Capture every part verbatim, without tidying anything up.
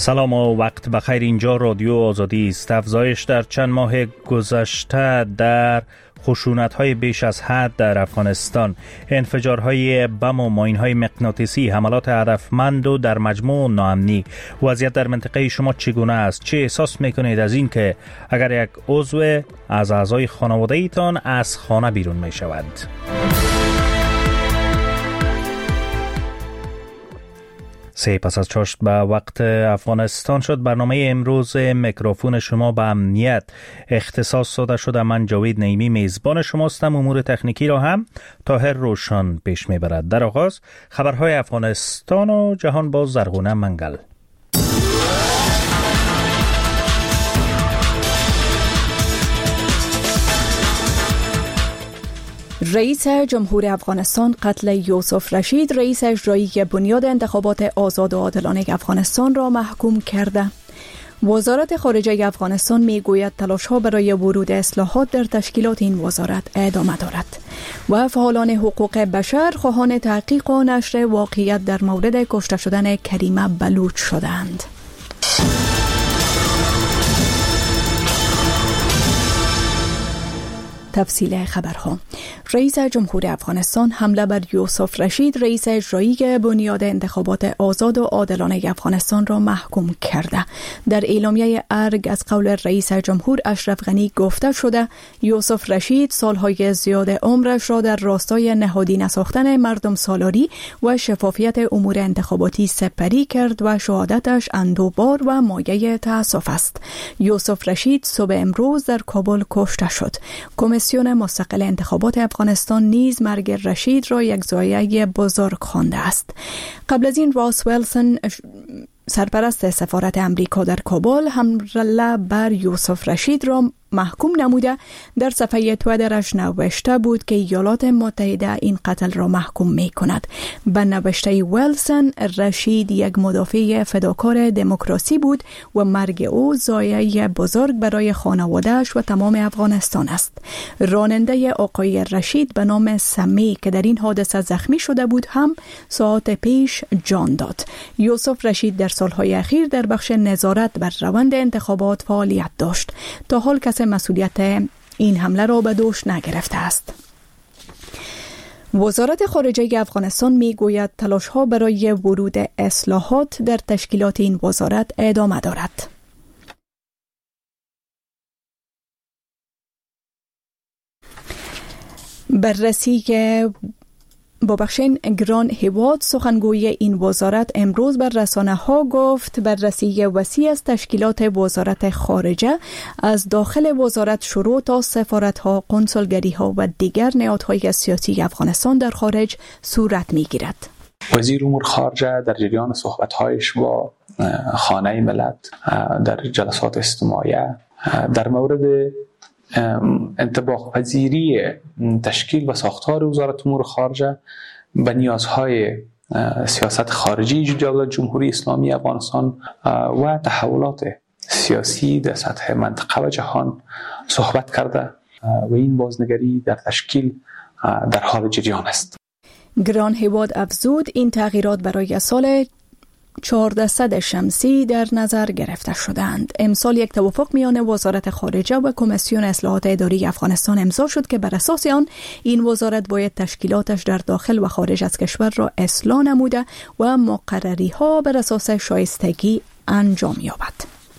سلام و وقت بخیر. اینجا رادیو آزادی است. افزایش در چند ماه گذشته در خشونت‌های بیش از حد در افغانستان، انفجارهای بم و ماین‌های مغناطیسی، حملات هدفمند و در مجموع ناامنی. وضعیت در منطقه شما چگونه است؟ چه احساس می‌کنید از این که اگر یک عضو از اعضای خانواده ایتان از خانه بیرون می‌شود؟ سه پس از چاشت به وقت افغانستان شد. برنامه امروز میکروفون شما به امنیت اختصاص داده شده. من جاوید نعیمی میزبان شماستم. امور تکنیکی را هم طاهر روشن پیش میبرد. در آغاز خبرهای افغانستان و جهان با زرغونه منگل. رئیس جمهور افغانستان قتل یوسف رشید، رئیس اجرایی بنیاد انتخابات آزاد و عادلانه افغانستان را محکوم کرده. وزارت خارجه افغانستان میگوید تلاش‌ها برای ورود اصلاحات در تشکیلات این وزارت ادامه دارد و فعالان حقوق بشر خواهان تحقیق و نشر واقعیت در مورد کشته شدن کریمه بلوچ شدند. تفصیل خبرها. رئیس جمهور افغانستان حمله بر یوسف رشید، رئیس اجرایی بنیاد انتخابات آزاد و عادلانه افغانستان را محکوم کرده. در اعلامیه ارگ از قول رئیس جمهور اشرف غنی گفته شده یوسف رشید سالهای زیاد عمرش را در راستای نهادینه ساختن مردم سالاری و شفافیت امور انتخاباتی سپری کرد و شهادتش اندوه‌بار و مایه تأسف است. یوسف رشید صبح امروز در کابل کشته شد. کمیسیون مستقل انتخابات افغانستان نیز مرگ رشید را یک ضایعه بزرگ خوانده است. قبل از این راس ویلسون سرپرست سفارت امریکا در کابل حمله بر یوسف رشید را محکوم نموده در صفحه توییترش نوشته بود که ایالات متحده این قتل را محکوم می کند. به نوشته ویلسون، رشید یک مدافع فداکار دموکراسی بود و مرگ او ضایعه بزرگ برای خانواده‌اش و تمام افغانستان است. راننده آقای رشید به نام سمی که در این حادثه زخمی شده بود هم ساعت پیش جان داد. یوسف رشید در سالهای اخیر در بخش نظارت بر روند انتخابات فعالیت داشت. تا حال کسی مسئولیت این حمله را به دوش نگرفته است. وزارت خارجه افغانستان میگوید تلاش‌ها برای ورود اصلاحات در تشکیلات این وزارت ادامه دارد. بررسی با بخشین گران هیواد سخنگوی این وزارت امروز بر رسانه ها گفت بررسی وسیع از تشکیلات وزارت خارجه از داخل وزارت شروع تا سفارت ها، قنسولگری ها و دیگر نهادهای سیاسی افغانستان در خارج صورت می گیرد. وزیر امور خارجه در جریان صحبت هایش با خانه ملت در جلسات استماعیه در مورد انطباق پذیری تشکیل و ساختار وزارت امور خارجه به نیازهای سیاست خارجی دولت جمهوری اسلامی افغانستان و تحولات سیاسی در سطح منطقه و جهان صحبت کرده و این بازنگری در تشکیل در حال جریان است. گران هیواد افزود این تغییرات برای سال چهارصد شمسی در نظر گرفته شدند. امسال یک توافق میان وزارت خارجه و کمیسیون اصلاحات اداری افغانستان امضا شد که بر اساس آن این وزارت باید تشکیلاتش در داخل و خارج از کشور را اصلاح نموده و مقرری ها بر اساس شایستگی انجام یابد.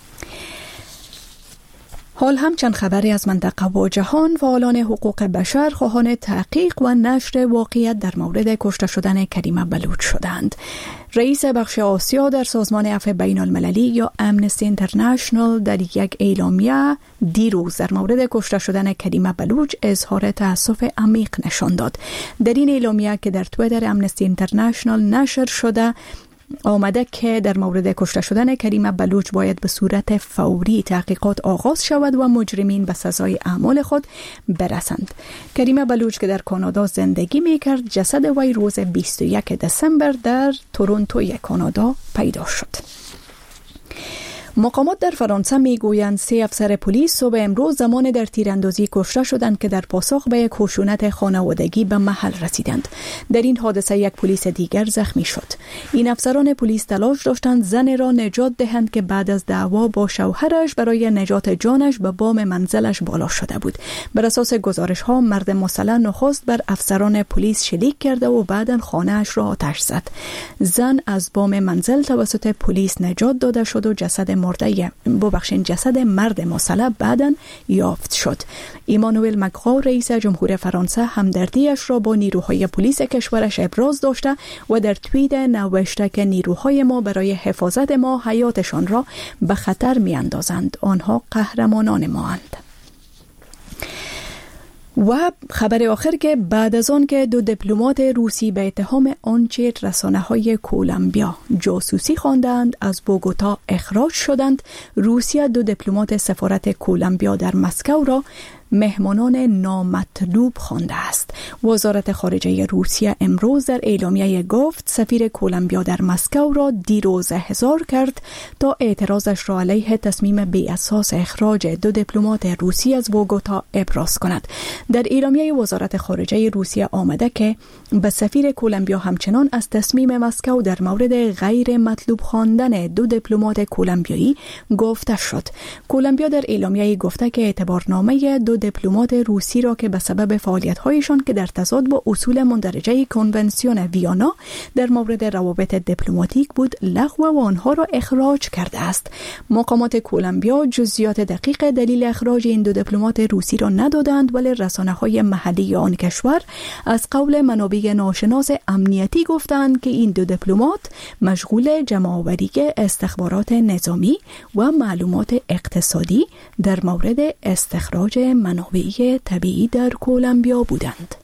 حال هم چند خبری از منطقه و جهان. فعالان حقوق بشر خواهان تحقیق و نشر واقعیت در مورد کشته شدن کریمه بلوچ شدند. رئیس بخش آسیا در سازمان عفو بین المللی یا امنستی اینترنشنال در یک اعلامیه دیروز در مورد کشته شدن کریمه بلوچ اظهار تأسف عمیق نشان داد. در این اعلامیه که در توییتر امنستی اینترنشنال نشر شده آمده که در مورد کشته شدن کریمه بلوچ باید به صورت فوری تحقیقات آغاز شود و مجرمین به سزای اعمال خود برسند. کریمه بلوچ که در کانادا زندگی میکرد جسد وی روز بیست و یکم دسامبر در تورنتوی کانادا پیدا شد. مقامات در فرانسه میگویند سه افسر پلیس صبح امروز زمان در تیراندازی کشته شدند که در پاسخ به یک خشونت خانوادگی به محل رسیدند. در این حادثه یک پلیس دیگر زخمی شد. این افسران پلیس تلاش داشتند زن را نجات دهند که بعد از دعوا با شوهرش برای نجات جانش به بام منزلش بالا شده بود. بر اساس گزارش ها مرد مسلح نخست بر افسران پلیس شلیک کرده و بعداً خانه‌اش را آتش زد. زن از بام منزل توسط پلیس نجات داده شد و جسد مرده ببخشید جسد مرد مسلح بعداً یافت شد. ایمانوئل مکرون رئیس جمهور فرانسه همدردیش را با نیروهای پلیس کشورش ابراز داشته و در توییت نوشته که نیروهای ما برای حفاظت ما حیاتشان را به خطر می‌اندازند. آنها قهرمانان ما اند. و خبر آخر که بعد از آن که دو دیپلمات روسی به اتهام آنچه رسانه‌های کولومبیا جاسوسی خواندند از بوگوتا اخراج شدند، روسیه دو دیپلمات سفارت کولومبیا در مسکو را مهمانان نامطلوب خوانده است. وزارت خارجه روسیه امروز در اعلامیه گفت سفیر کولومبیا در مسکو را دیروز احضار کرد تا اعتراضش را علیه تصمیم بی اساس اخراج دو دیپلمات روسی از بوگوتا ابراز کند. در اعلامیه وزارت خارجه روسیه آمده که به سفیر کولومبیا همچنان از تصمیم مسکو در مورد غیر مطلوب خواندن دو دیپلمات کولومبیایی گفته شد. کولومبیا در اعلامیه گفته که اعتبارنامه دو دیپلمات روسی را که به سبب فعالیت‌هایشان که در تضاد با اصول مندرجه کنونسیون ویانا در مورد روابط دیپلماتیک بود لغو و آنها را اخراج کرده است. مقامات کولومبیا جزئیات دقیق دلیل اخراج این دو دیپلمات روسی را ندادند، ولی رسانه‌های محلی آن کشور از قول منابع ناشناس امنیتی گفتند که این دو دیپلمات مشغول جمع‌آوری استخبارات نظامی و معلومات اقتصادی در مورد استخراج منابع طبیعی در کولومبیا بودند.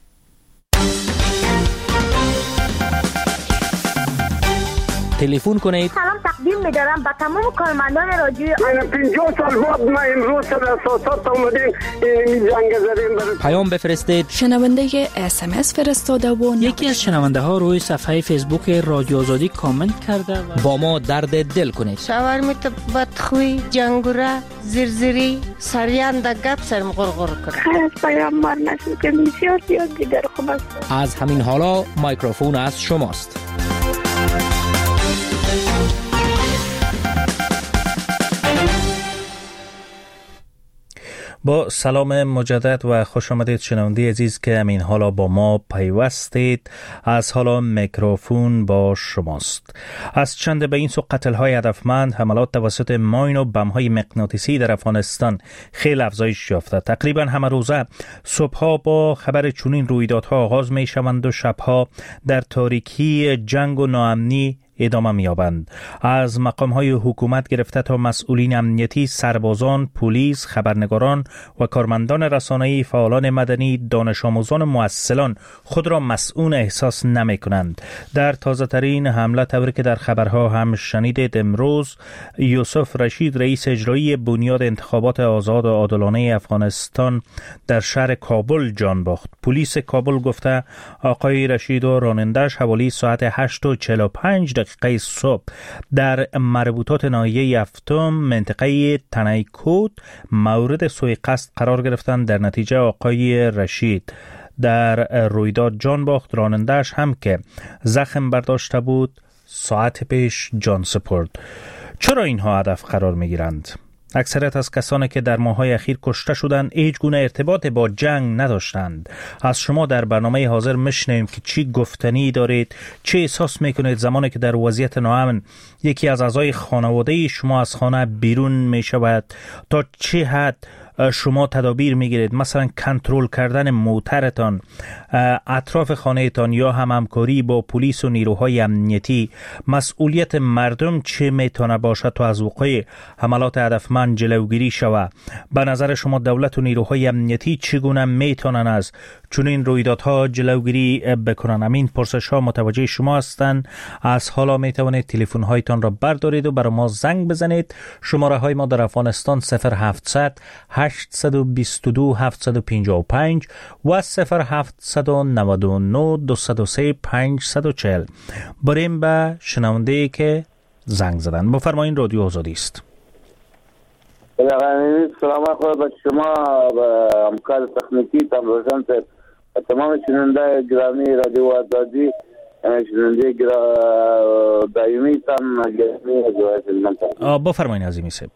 تلفن کنید. سلام تقدیم می‌دارم به تمام کارمندان رادیو. من پنجاه سال بعد ما امروز در اساسات اومدیم این جنگ زدیم. پیام بفرستید. شنونده اس ام اس فرستاده و یکی از شنونده ها روی صفحه فیسبوک رادیو آزادی کامنت کرده و با ما درد دل کنید. شاورمیت بدخوی، جنگوره، زرزری، سریان در گپ سرم غرغر کرد. خیلی پیامبر نشد که بسیار زیاد دیگر خوب است. از همین حالا میکروفون از شماست. با سلام مجدد و خوش آمدید شنونده عزیز که همین حالا با ما پیوستید. از حالا میکروفون با شماست. از چند به این سو قتل‌های هدفمند، حملات توسط ماین و بم‌های مغناطیسی در افغانستان خیلی افزایش یافته. تقریبا همه روزه صبح‌ها با خبر چنین رویدادها آغاز می‌شوند و شب‌ها در تاریکی جنگ و ناامنی ادامه می‌یابند. از مقام‌های حکومت گرفته تا مسئولین امنیتی، سربازان، پلیس، خبرنگاران و کارمندان رسانه‌ای، فعالان مدنی، دانش آموزان و مؤثران خود را مسئول احساس نمی‌کنند. در تازه‌ترین حمله طوری که در خبرها هم شنیدید، امروز یوسف رشید رئیس اجرایی بنیاد انتخابات آزاد و عادلانه افغانستان در شهر کابل جان باخت. پلیس کابل گفته آقای رشید و راننده‌اش حوالی ساعت هشت و چهل و پنج دقیقه صبح در مربوطات ناحیه هفتم منطقه تنیکوت مورد سوء قصد قرار گرفتند. در نتیجه آقای رشید در رویداد جان باخت. راننده‌اش هم که زخم برداشته بود ساعت پیش جان سپرد. چرا اینها هدف قرار می‌گیرند؟ اکثریت از کسانی که در ماه‌های اخیر کشته شدند هیچ گونه ارتباط با جنگ نداشتند. از شما در برنامه حاضر میشنویم که چی گفتنی دارید، چه احساس میکنید زمانی که در وضعیت ناامن یکی از اعضای خانواده شما از خانه بیرون میشود، تا چه حد شما تدابیر میگیرید، مثلا کنترل کردن موترتان، اطراف خانهتان یا هم همکاری با پلیس و نیروهای امنیتی. مسئولیت مردم چه میتونه باشد تا از وقوع حملات هدفمند جلوگیری شود؟ به نظر شما دولت و نیروهای امنیتی چگونه میتونن از چنین رویدادها جلوگیری بکنن؟ همین پرسش ها متوجه شما هستند. از حالا میتوانید تلفن هایتان را بردارید و برای ما زنگ بزنید. شماره های ما در افغانستان صفر هفتصد هشتصد و بیست و دو هفتصد و پنجاه و پنج و صفر هفتصد و نود و نه دویست و سه پانصد و چهل. بریم به شنونده ای که زنگ زدن. بفرمایید، رادیو آزادی است. سلام خدا به شما و همکار تکنیکی تمروشن سر تمام شنونده گرامی رادیو آزادی شنونده دائمی تام گرامی رادیو بفرمایید عزیزی صاحب.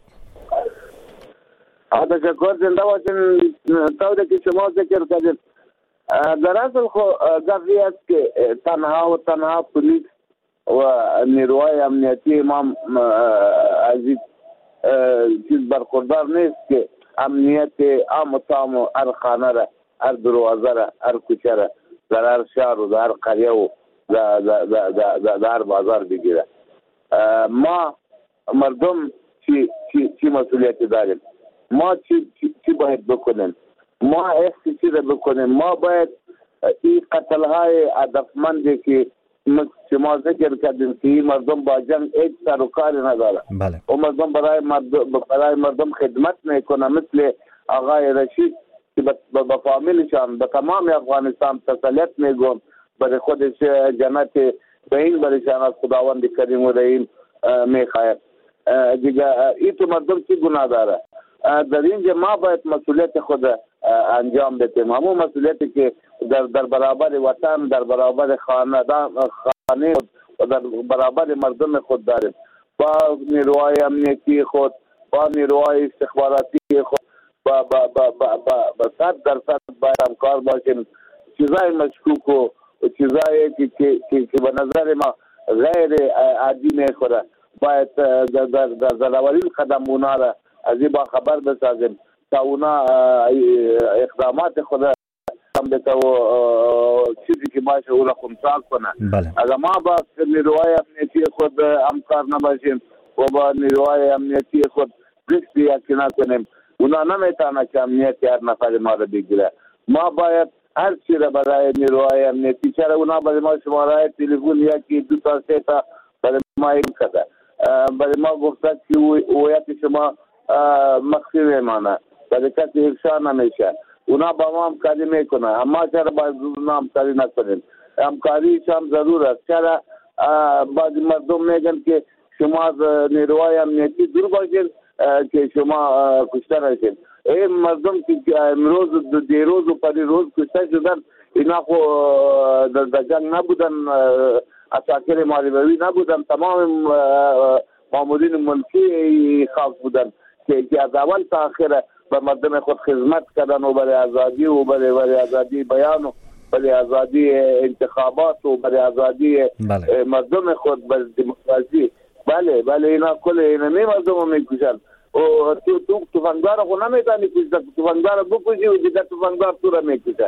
تشکر. زنده باشین. طوری که شما ذکر کردید در اصل خو قضیه است که تنها و تنها پلیس و نیروهای امنیتی ما از چیز برخوردار نیست که امنیت عام و تام و هر خانه را، هر دروازه را، هر کوچه را، در هر شهر و در هر قریه و در هر بازار بگیره. ما مردم چی چی چی مسئولیتی داریم؟ ما چی چی, چی باید بکنیم؟ ما احسی چی را بکنیم؟ ما باید این قتلهای هدفمندی که شما ذکر کردیم که این مردم با جنگ هیچ سر و کاری نداره. بله. و مردم برای مردم برای مردم خدمت میکنه، مثل آقای رشید که با فامیلشان به تمام افغانستان تسلیت میگم، برای خودش جنت بین برایشان از خداوند کریم و رحیم میخواهد. دیگه این تو مردم چی گناه داره؟ در اینجا ما باید مسئولیت خود انجام بدیم، همون مسئولیتی که در در برابر وطن، در برابر خاندان خانه و در برابر مردم خود داریم. با نیروهای امنیتی خود، با نیروهای استخباراتی خود، با با با با با, با صد درصد باید همکار باشیم. چیزای مشکوک و چیزایی که که که, که به نظر ما غیر عادی میخوره باید در در در اولین قدم اونا را از این با خبر بسازیم تا اونا اقدامات خود هم بده و چیزی که باشه اونا خونسا کنه. بله. اگر ما با نیروهای امنیتی خود همکار نباشیم و با نیروهای امنیتی خود رشد یکی نکنیم، اونا نمیتونه که امنیت هر نفر ما را بگیره. ما باید هر چی را برای نیروهای امنیتی، چرا اونا برای ما شماره تلفن یکی دو تا سه تا برای ما این کده، برای ما گفته که هویت شما مخفی میمانه، برای کسی افشا نمیشه. اونا با ما همکاری میکنه، اما چرا باید اونا همکاری نکنیم؟ همکاریش هم ضرور است. چرا بعضی مردم میگن که شما از نیروهای امنیتی دور باشید که شما کشته نشید. این مردم که امروز دیروز و پری روز کشته شدن، اینا خو در جنگ نبودن، عساکر مالیوی نبودن، تمام مامورین ملکی خاص بودن که از اول تا آخر به مردم خود خدمت کردن و برای آزادی و برای برای آزادی بیان و برای آزادی انتخابات و برای آزادی بله. مردم خود برای دموکراسی. بله بله اینا کل اینا می مردم میکشن و تو تو تفنگدار خود نمیتونی کشید، تفنگدار بکشی و دیگه تفنگدار تو را میکشه.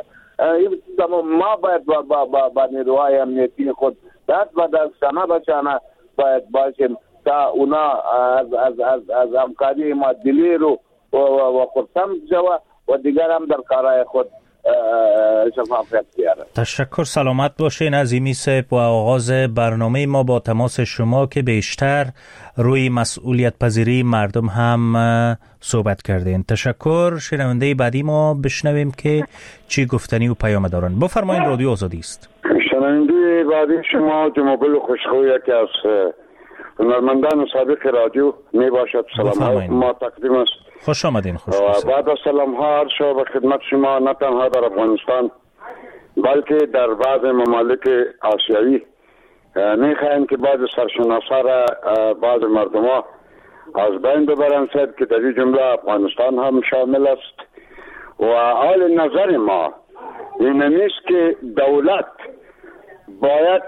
ما باید با با با, با نیروهای امنیتی خود دست به دست شانه به شانه باید باشیم تا اونا از از از از همکاری ما دلیر و و خودم جوا و دیگر هم در کارهای خود شفافیت بیاره. تشکر. سلامت باشین عزیمی صاحب. و آغاز برنامه ما با تماس شما که بیشتر روی مسئولیت پذیری مردم هم صحبت کردین. تشکر. شنونده بعدی ما بشنویم که چی گفتنی و پیام دارن. بفرمایید، رادیو آزادی است. شنونده بعدی شما جمعبل خوشخوی یکی از هنرمندان سابق رادیو می باشد. سلام ما تقدیم است. خوش آمدین. خوش آمدین. بعد از سلام ها هر شب خدمت شما، نه تنها در افغانستان بلکه در بعض ممالک آسیایی میخواهیم که بعض سرشناسا را بعض مردم ها از بین ببرند که در این جمله افغانستان هم شامل است. و حال نظر ما این نیست که دولت باید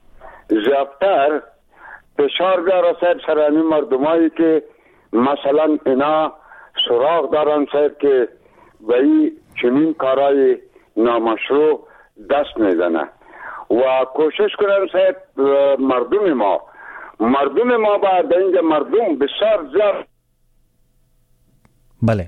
زیادتر فشار بیاره سر همین مردمایی که مثلا اینا سراغ دارن صاحب که به این چنین کارهای نامشروع دست میزنه و کوشش کنن صاحب مردم ما مردم ما باید اینجا مردم بسیار زیاد. بله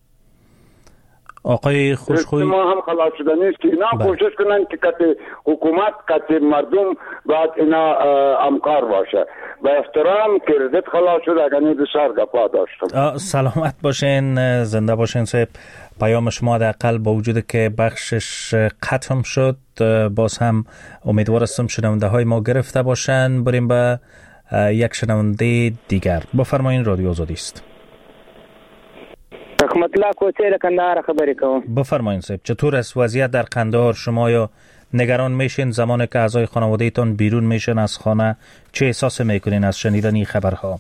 آقای خوشخوی، ما هم خلاص شده نیست که اینا بله. کوشش کنن که کت حکومت کت مردم باید اینا همکار باشه. با احترام کردت خلاص شده، اگر نه بسیار گپا داشتم. سلامت باشین، زنده باشین صاحب. پیام شما در اقل با وجود که بخشش ختم شد، باز هم امیدوار هستم شنونده های ما گرفته باشن. بریم به یک شنونده دیگر. بفرمایین، رادیو آزادی است. رحمت الله کوچه له کندهار خبرې کوم. بفرمایید صاحب، چطور است وضعیت در قندهار؟ شما یا نگران میشین زمانی که اعضای خانواده تان بیرون میشن از خانه؟ چه احساس میکنین از شنیدن این خبرها؟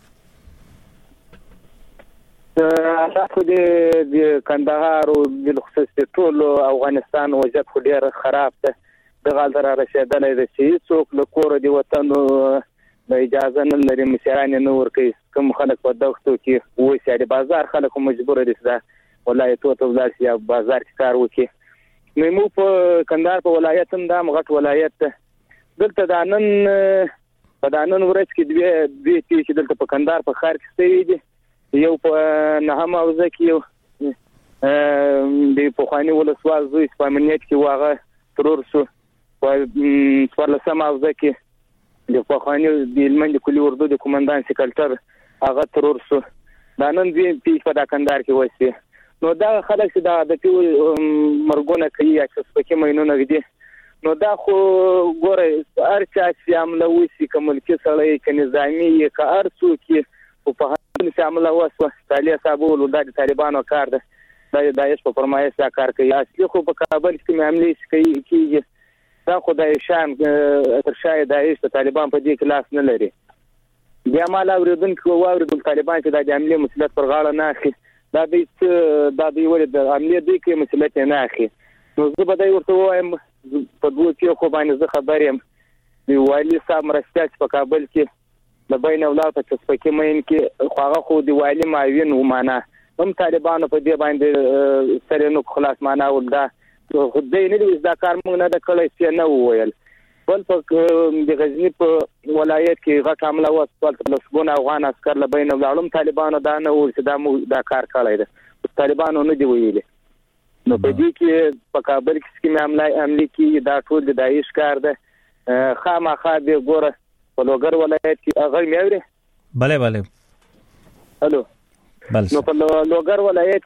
حالات خو د کندهار او بالخصوص ټول افغانستان وضعیت خو ډیر خراب ده. د غال در رسیدلې د چې څوک له کور دی وطن د اجازه نه لري مشران نه ورکي. کوم خلک په دغه کې وې سړي بازار خلک مجبور دي چې ولایت ته ولر شي بازار کې کار وکړي. نو مو په کندهار په ولایت هم دا مغټ ولایت ده. دلته د نن په دانن ورځ کې دوی دوی چې دلته په کندهار په خار کې ستې دي. یو په نهم اوزه کې یو د پوخانی ولسوال زوی په امنیت کې واغه ترور شو. په څوارلسم اوزه کې د پوخانی د لمن کلی اردو د کمانډان سکرټر هغه ترور شو. دا نن دې په دا کندهار کې وایي. نو دا خلک چې دا د پیو مرګونه کوي چې سپکې مینونه دي. نو دا خو ګوره هر چا چې عمله وسی کومل کې سړی کې نظامی که هر څوک په چې عمله وسوه تعالی صاحب ولوداد طالبانو کار ده. د داعش په فرمایش دا کار کوي. اصلي خو په کابل کې معاملې کوي کیږي. دا خو د شام تر شای داعش ته طالبان په دې کې لاس نه لري. بیا مال اوریدونکو واوریدل طالبان چې د عملي مسؤلیت پر غاړه نه اخلي. دا دې دا دې ولې د عملي دې کې مسؤلیت نه اخلي. نو زه به دا ورته وایم په دوه کې خو باندې زه خبر یم دی والی صاحب مرستیاچ په کابل کې د بین اولاد په سپکې مین کې خواغه خو دی والی ماوین و معنا هم طالبانو په دې باندې سره نو خلاص معنا ولدا خو دې نه دي دا کار موږ نه د کړی چې نه وویل. بل په د غزنی په ولایت کې غټ حمله وسول په لسګونه افغان عسكر له بین اولادم طالبانو دا نه و چې دا موږ دا کار کړی دی. طالبانو نه دی ویلي. نو په دې کې په کابل کې چې معاملې عملي کې دا ټول د داعش کار ده. خامخا به ګوره په لوګر ولایت کې هغه میوري. بله بله الو بله. نو په لوګر ولایت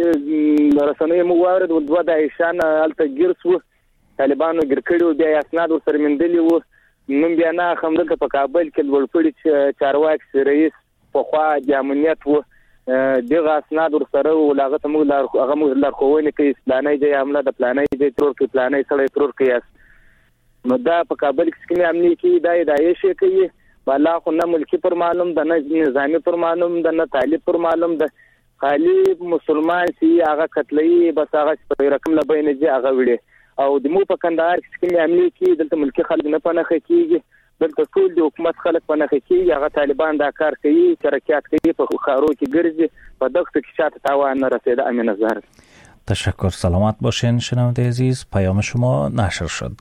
کې رسنۍ مو وارد ودوا د ایشان الته ګرسو طالبانو ګرکړو بیا اسناد سره مندلي وو. نن بیا نه خمدل په کابل کې ولپړي چارواکي رئیس په خوا د امنیت وو دغه اسناد سره ولاغت موږ لار هغه موږ لار خوونه کې اسلامي د عمله د پلانې د ترور کې پلانې سره ترور کې. نو دا په کابل کې کومه امنیت کې دای دای شي کوي بالا خو نه ملکی پر معلوم د نه نظامی پر معلوم د نه طالب پر معلوم د خالی مسلمان سی هغه قتلې بس هغه په رقم له بین دي هغه وړي. او د مو په کندهار کې کومه امنیت کې دلته ملکی خلک نه پنهخ کیږي. دلته ټول د حکومت خلک پنهخ کیږي. هغه طالبان دا کار کوي حرکت کوي په خارو کې ګرځي په دغه کې شاته تاوان نه رسیده. امین زهر تشکر. سلامت باشین شنونده عزیز. پیام شما نشر شد.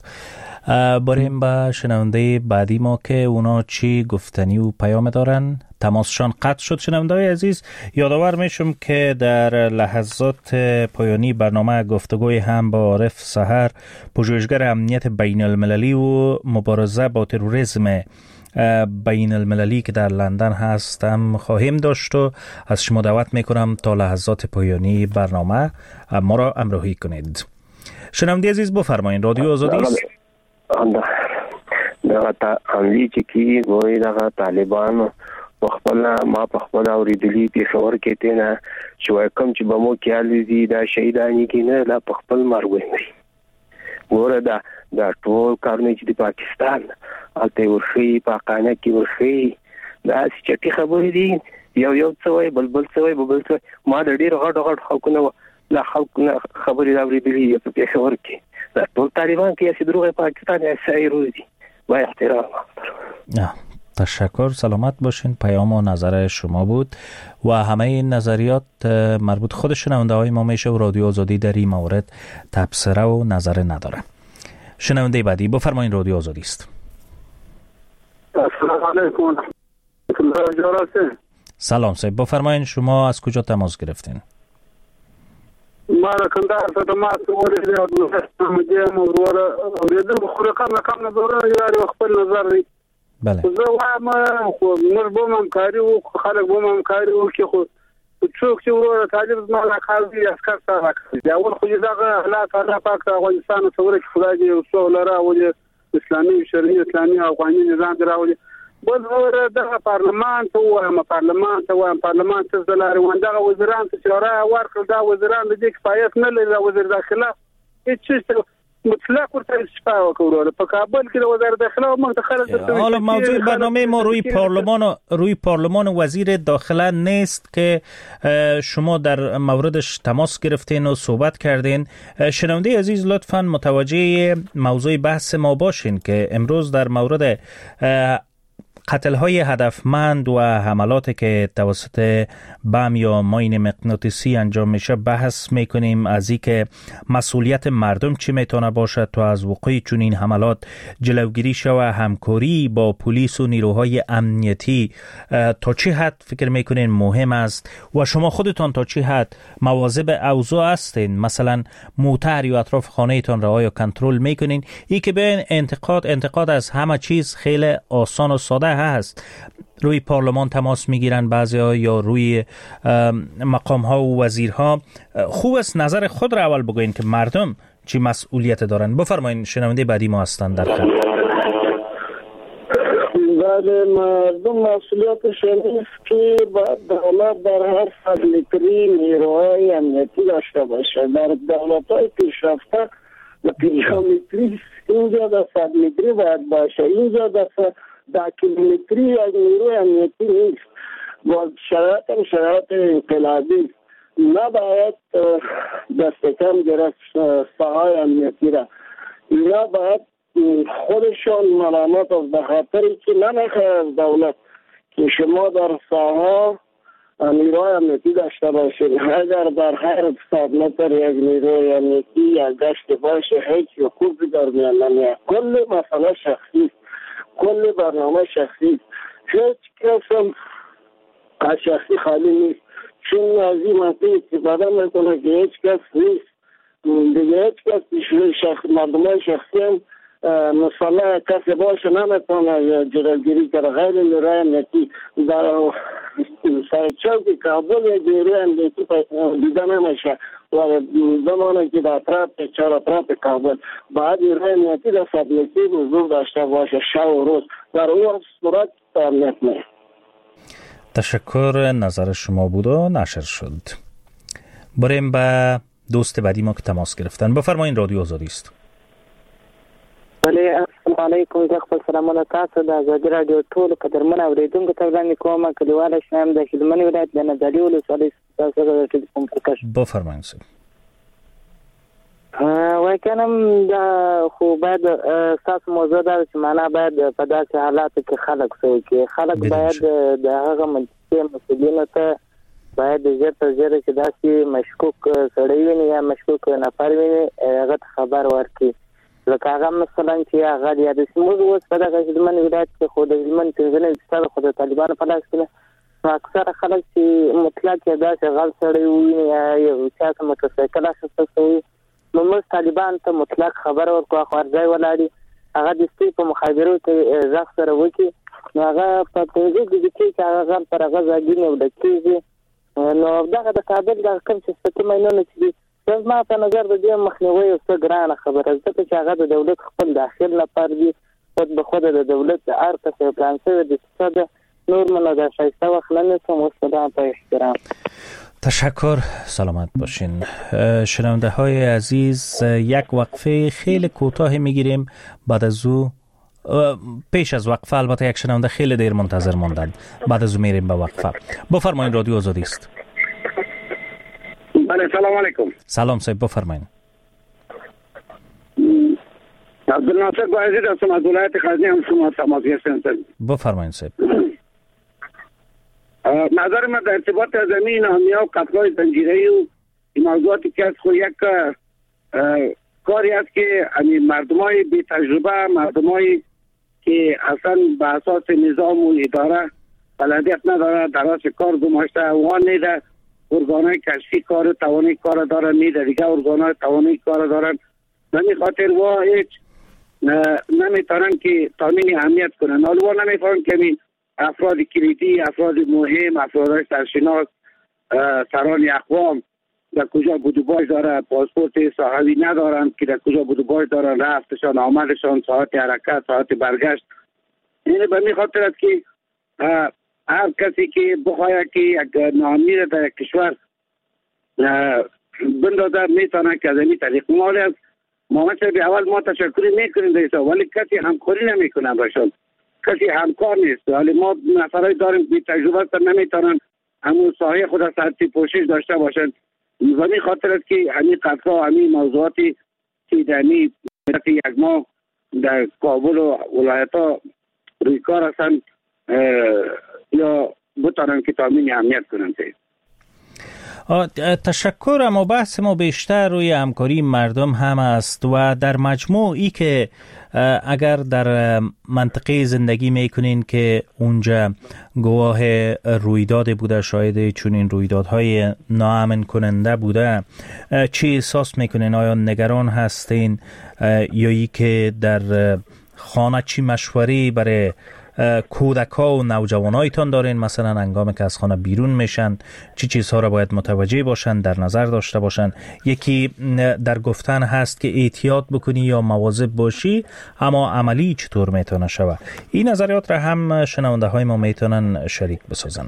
بریم به شنونده بعدی ما که اونا چی گفتنی و پیام دارن. تماسشان قطع شد. شنونده عزیز یادآور میشم که در لحظات پایانی برنامه گفتگوی هم با عارف سحر پژوهشگر امنیت بین المللی و مبارزه با تروریسم بین المللی که در لندن هستم خواهیم داشت و از شما دعوت میکنم تا لحظات پایانی برنامه ما را همراهی کنید. شنونده عزیز بفرمایید. رادیو آزادی است. دا تا عملی چې کی وای دا طالبان په خپل ما په خپل اوریدلی پیښور کې تینا چې کوم چې بمو کې دي دا شهیدانی کې نه لا په خپل مرګ وي. ګوره دا دا ټول کارونه چې د پاکستان الته ورخي پاکانه کې ورخي دا چې خبرې دي یو یو څه وای بلبل څه وای بلبل څه ما د ډیر غټ غټ خلکو لا خلکو خبرې اوریدلی په پیښور کې در طول طالبان که یه دروغ پاکستان ایسایی روزی با احترام. تشکر. سلامت باشین. پیام و نظر شما بود و همه این نظریات مربوط خود شنونده های ما میشه و رادیو آزادی در این مورد تبصره و نظر نداره. شنونده بعدی بفرمایید. رادیو آزادی است. السلام علیکم. سلام صاحب بفرمایید. شما از کجا تماس گرفتین؟ ما را کندهار ته تماس ورکړی او د مدې موضوع اوریدل خو رقم رقم نه دوره یاري خپل نظر دی. بله زه وایم خو موږ به همکاري وکړو خلک به همکاري وکړي خو څوک چې ورور طالب زما لا قاضي عسكر سره کوي اول خو دغه حالات الله پاک افغانستان څوره کې خدای دې وسو لره او اسلامي شرعي اسلامي افغاني نظام دراوي بل اور دغه پارلمان ته وایم پارلمان ته وایم پارلمان ته زلاري وندغه وزیران ته چاره ورکړ دا وزیران د دې کفایت نه لري وزیر داخله هیڅ مطلق ورته استفاده وکړو په کابل کې د وزارت داخله منتخب حالا موضوع برنامه ما روی پارلمان روی پارلمان وزیر داخله نیست که شما در موردش تماس گرفتین و صحبت کردین. شنونده عزیز لطفاً متوجه موضوع بحث ما باشین که امروز در مورد قتل‌های هدفمند و حملاتی که توسط بم یا ماین مغناطیسی انجام میشه بحث میکنیم، از اینکه مسئولیت مردم چی میتونه باشه تا از وقوع چنین حملات جلوگیری شود، همکاری با پلیس و نیروهای امنیتی تا چه حد فکر میکنین مهم است و شما خودتان تا چه حد مواظب اوضاع هستین، مثلا موتر یا اطراف خانه‌تان را آیا کنترل میکنین؟ این که به انتقاد انتقاد از همه چیز خیلی آسان و ساده هست. روی پارلمان تماس میگیرن بعضیا یا روی مقام ها و وزیرها. خوب است نظر خود را اول بگوین که مردم چی مسئولیت دارن. بفرمایید، شنونده بعدی ما هستند در خط. بله، مردم مسئولیتش نیست که دولت در هر صد متری نیروهای امنیتی داشته باشه. در دولت های پیشرفته و پیشامتری اینجا در صد متری باید باشه، اینجا در در کیلومتری یک نیروی امنیتی نیست. با شرایط هم شرایط انقلابی نباید دست کم گرفت ساهای امنیتی را. اینا باید خودشان ملامت از بخاطری که نمیخواه از دولت که شما در ساها نیروی امنیتی داشته باشید. اگر در هر صد متر یک نیروی امنیتی یا گشت باشه هیچ حقوقی در میان نمیاد. کل مسئله شخصی، کل برنامه شخصی، هیچ کس هم از شخصی خالی نیست، چون از این منطقه استفاده میکنه که هیچ کس نیست دیگه. هیچ کس شخص مردمان شخصی هم مثلا کسی باشه نمیتونه جلوگیری کنه. غیر نیروی امنیتی در سرچوک کابل یک نیروی امنیتی دیده نمیشه و زمانی که در اطراف چهار اطراف کابل باید نیروی امنیتی در صد متری حضور داشته باشه شب و روز. در اون صورت امنیت نه. تشکر، نظر شما بود و نشر شد. بریم به دوست بعدی ما که تماس گرفتن. بفرمایید، رادیو آزادی است. بله، السلام علیکم. زه خپل سلامونه تاسو د ازادي رادیو ټول قدرمن اوریدونکو ته وړاندې کوم. کلیواله شنم د هلمند ولایت د نادعلي ولسوالۍ څخه د ټلیفون پرکاش. بفرمایئ. وای کنم دا خو باید تاسو موضوع دا چې معنا باید په داسې حالاتو کې خلک سوي کې خلک باید د هغه منطقي مسؤلینو ته باید ژر تر ژره چې داسې مشکوک سړی وي یا مشکوک نفر وي هغه خبر ورکړي. لکه هغه مثلا چې هغه د سیموز اوس په دغه هلمند ولایت کې خو د هلمند پنځنې ستاسو خو د طالبانو په لاس کې نو اکثر خلک چې مطلق داسې غل سړی وي یا یو چاته موټرسایکل اخیسته شوی نو موږ طالبان ته مطلق خبر ورکړو خو ارځای ولاړي هغه د سپی په مخابرو کې ځخ سره وکړي نو هغه په پنځه دقیقې کې هغه غل پر هغه ځاګي نه ودکېږي. نو دغه د کابل د کوم چې ستې مینونه چې زما په نظر د دې مخنیوي او څه ګرانه خبره ده چې هغه د دولت خپل داخل لپاره دی خود به خود د دولت د ارته په پلانسه د اقتصاد نور منو د شایسته وخلنه سم وسلام په احترام. تشکر، سلامت باشین. شنونده های عزیز، یک وقفه خیلی کوتاه میگیریم، بعد از او پیش از وقفه البته یک شنونده خیلی دیر منتظر ماندند، بعد از او میریم به وقفه. بفرمایید، رادیو آزادی است. بله، سلام علیکم. سلام صاحب، بفرمایید. عبدالناصر باعزید هستم از ولایت غزنی، هم شما تماس گرفتن. بفرمایید صاحب. نظر من در ارتباط زمین امنیا و قتل‌های زنجیره‌ای و این موضوعاتی که از خود یک کاری است که مردمای بی تجربه، مردمای که اصلا به اساس نظام و اداره بلدیت نداره، درست کار گماشته اوان نیده، ارگانهای کشفی کار توانی کار دارن، نیده دیگه ارگانهای توانی کار دارن. نمی خاطر وا هیچ نمیتونن که تامین اهمیت کنن. حالا وا نمیفهمن که افراد کلیدی، افراد مهم، افراد سرشناس، سران اقوام در کجا بودو باش داره، پاسپورت صحوی ندارن که در کجا بودو باش دارن، رفتشان، آمدشان، ساعت حرکت، ساعت برگشت. یعنی به می خاطر است که هر کسی که بخواهد که یک ناامنی را در کشور بندازه میتونه که از این طریق مالی است. ما مثلا به اول ما تشکری میکنیم دیسا، ولی کسی همکاری نمیکنه باشد، کسی همکار نیست. ولی ما نفرای داریم بی تجربه هستن، نمیتونن همون ساحه خود از ساعتی پوشش داشته باشند. و می خاطر است که همین قطعا همین موضوعاتی که در همین یک ماه در کابل و ولایت ها روی کار هستن یا بتانن که تامین اهمیت کنند. تشکر. اما بحث ما بیشتر روی همکاری مردم هم است و در مجموع ای که اگر در منطقه زندگی میکنین که اونجا گواه رویداد بوده، شاید چون این رویدادهای ناامن کننده بوده، چی احساس میکنین؟ آیا نگران هستین یا ای که در خانه چی مشوری برای کودک‌ها و نوجوانایتان دارین؟ مثلا هنگامی که از خانه بیرون میشن چی چیزها را باید متوجه باشن، در نظر داشته باشن؟ یکی در گفتن هست که احتیاط بکنی یا مواظب باشی، اما عملی چطور میتونه شود؟ این نظریات را هم شنونده های ما میتونن شریک بسازن.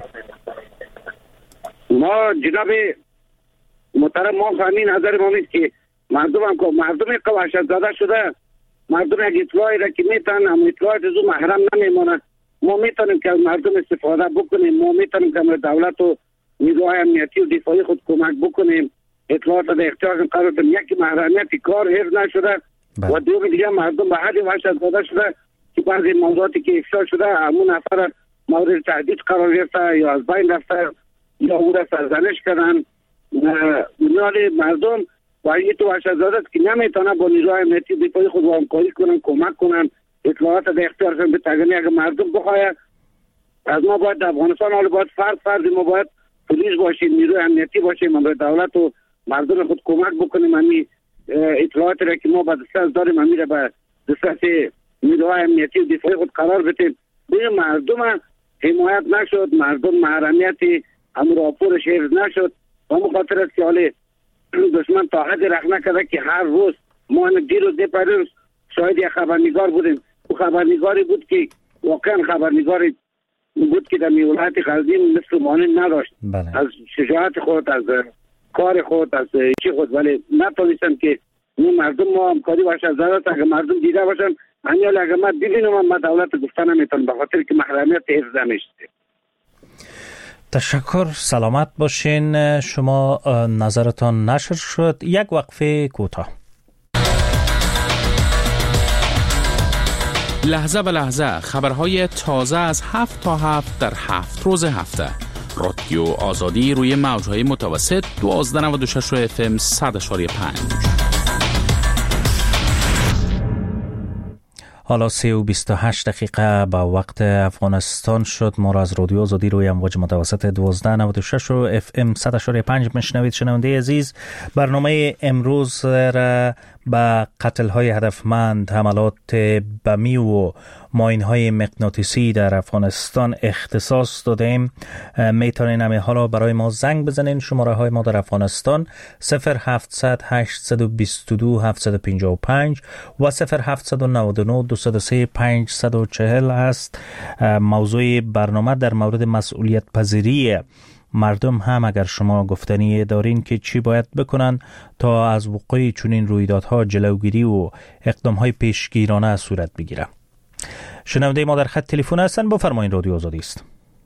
ما جناب محترم ما همین نظر ما نیست که مردم هم که مردم که وحشت زده شده، مردم یک اطلاعی را که میتونن هم اطلاعات از او محرم نمیمونه. ما میتونیم که از مردم استفاده بکنیم، ما میتونیم که دولت و نیروهای امنیتی و دفاعی خود کمک بکنیم، اطلاعات در اختیار قرار بدیم. یکی محرمیت کار حفظ نشده و دوم دیگه مردم به حد وحشت زده شده که بعضی موضوعاتی که افشا شده همون نفر مورد تهدید قرار گرفته یا از بین رفته یا او را سرزنش کردن. بنیاد مردم و این تو وحشت زده است که نمیتونه با نیروهای امنیتی دفاعی خود همکاری کنن، کمک کنن، اطلاعات در اختیار کنن. به تگنی اگر مردم بخواهد از ما باید در افغانستان حالا باید فرد فرد ما باید پلیس باشیم، نیروی امنیتی باشیم، ما باید دولت و مردم خود کمک بکنیم. همین اطلاعات را که ما به دسترس داریم همین را به دسترس نیروهای امنیتی و دفاعی خود قرار بدیم. به مردم حمایت نشد، مردم محرمیت هم راپورش حفظ نشد و مخاطر است که حالا دشمن تا حد رخ نکرده که هر روز ما دیروز دی پریروز شاید یک خبرنگار بودیم. او خبرنگاری بود که واقعا خبرنگاری بود که در ولایت غزنین مثل مانند نداشت. بله. از شجاعت خود، از کار خود، از چی خود، ولی نتونستم که این مردم ما همکاری باشه. زده اگر مردم دیده باشن همین اگر ما ببینم ما دولت گفتن نمیتونم به خاطر که محرمیت حفظ نمیشه. تشکر. سلامت باشین. شما نظرتان نشر شد. یک وقفه کوتاه. لحظه به لحظه خبرهای تازه از هفت تا هفت در هفت روز هفته. رادیو آزادی روی موجهای متوسط دوازده نود و شش اف ام صد اشاری پنج. حالا سه و بیست و هشت دقیقه با وقت افغانستان شد. ما را از رادیو آزادی روی امواج متوسط دوازده نود و شش و اف ام صد اشاری پنج میشنوید. شنونده عزیز، برنامه امروز را با قتل های هدفمند، حملات بمی و ماین های مغناطیسی در افغانستان اختصاص دادیم. میتونین همه حالا برای ما زنگ بزنین. شماره های ما در افغانستان صفر هفتصد هشتصد و بیست و دو هفتصد و پنجاه و پنج و صفر هفتصد و نود و نه دویست و سه پانصد و چهل است. موضوع برنامه در مورد مسئولیت پذیری مردم هم اگر شما گفتنی دارین که چی باید بکنن تا از وقوع چنین رویدادها جلوگیری و اقدامهای پیشگیرانه صورت بگیره. شنونده ما در خط تلفن هستن. بفرمایین، رادیو آزادی است.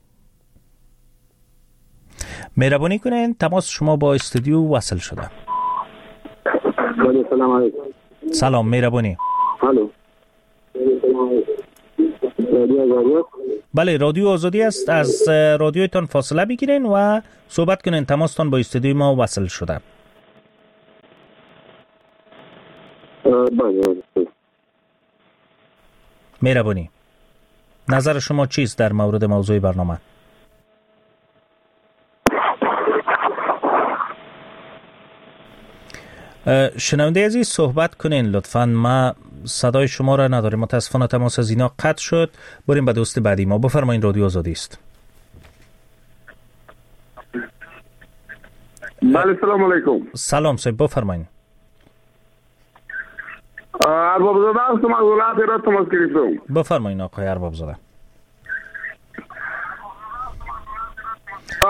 مهربانی کنین تماس شما با استودیو وصل شده. سلام علیکم. سلام، مهربانی. الو. بله، رادیو آزادی است. از رادیوتان فاصله بگیرین و صحبت کنین. تماستان با استودیو ما وصل شده. بله. مهربانی، نظر شما چیست در مورد موضوع برنامه؟ شنونده عزیز صحبت کنین لطفاً. ما صدای شما را نداریم، متاسفانه تماس از اینا قطع شد. بریم به دوست بعدی ما. بفرمایین، رادیو آزادی است. بله، سلام علیکم. سلام صاحب، بفرمایین. ارباب زاده هستم، از ولایت هرات تماس گرفتم. بفرمایین آقای ارباب زاده.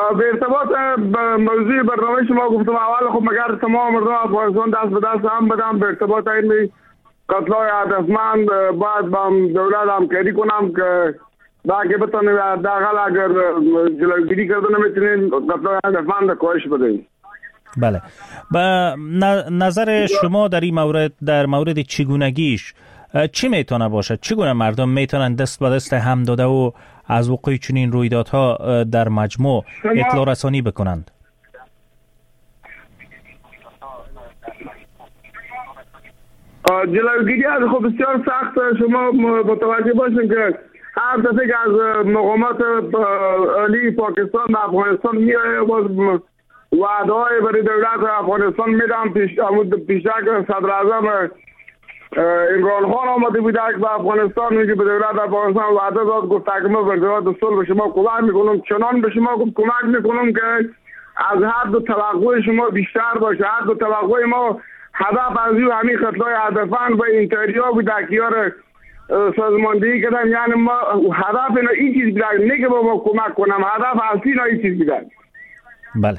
به ارتباط به موضوع برنامه شما گفتم اول خب مگر تمام مردم افغانستان دست به دست هم بدم به ارتباط این قتلای هدفمند باید با دولت همکاری کنم که باقی بتونه داخل اگر جلوگیری کرده نمیتونین قتلای هدفمند کاهش بدهیم. بله. با نظر شما در این مورد در مورد چگونگیش چی میتونه باشه؟ چگونه مردم میتونن دست به دست هم داده و از وقوع چنین رویدادها در مجموع اطلاع رسانی بکنند؟ جلوگیری از خب بسیار سخت. شما متوجه باشین که هر دفعه که از مقامات عالی پاکستان به افغانستان میایه باز وعده های برای دولت افغانستان میدم. پیش پیشک صدر اعظم عمران خان آمده بود که به افغانستان میگه به دولت افغانستان وعده داد گفت که ما برای صلح به شما کمک میکنم، چنان به شما کمک میکنم که از هر دو توقع شما بیشتر باشه. هر دو توقع ما هدف از این همین قتلای هدفمند و اینتریا بود دکیار سازماندهی کردن. یعنی ما هدف اینا این چیز بیدن نه که با ما کمک کنم، هدف اصلی اینا این چیز بیدن. بله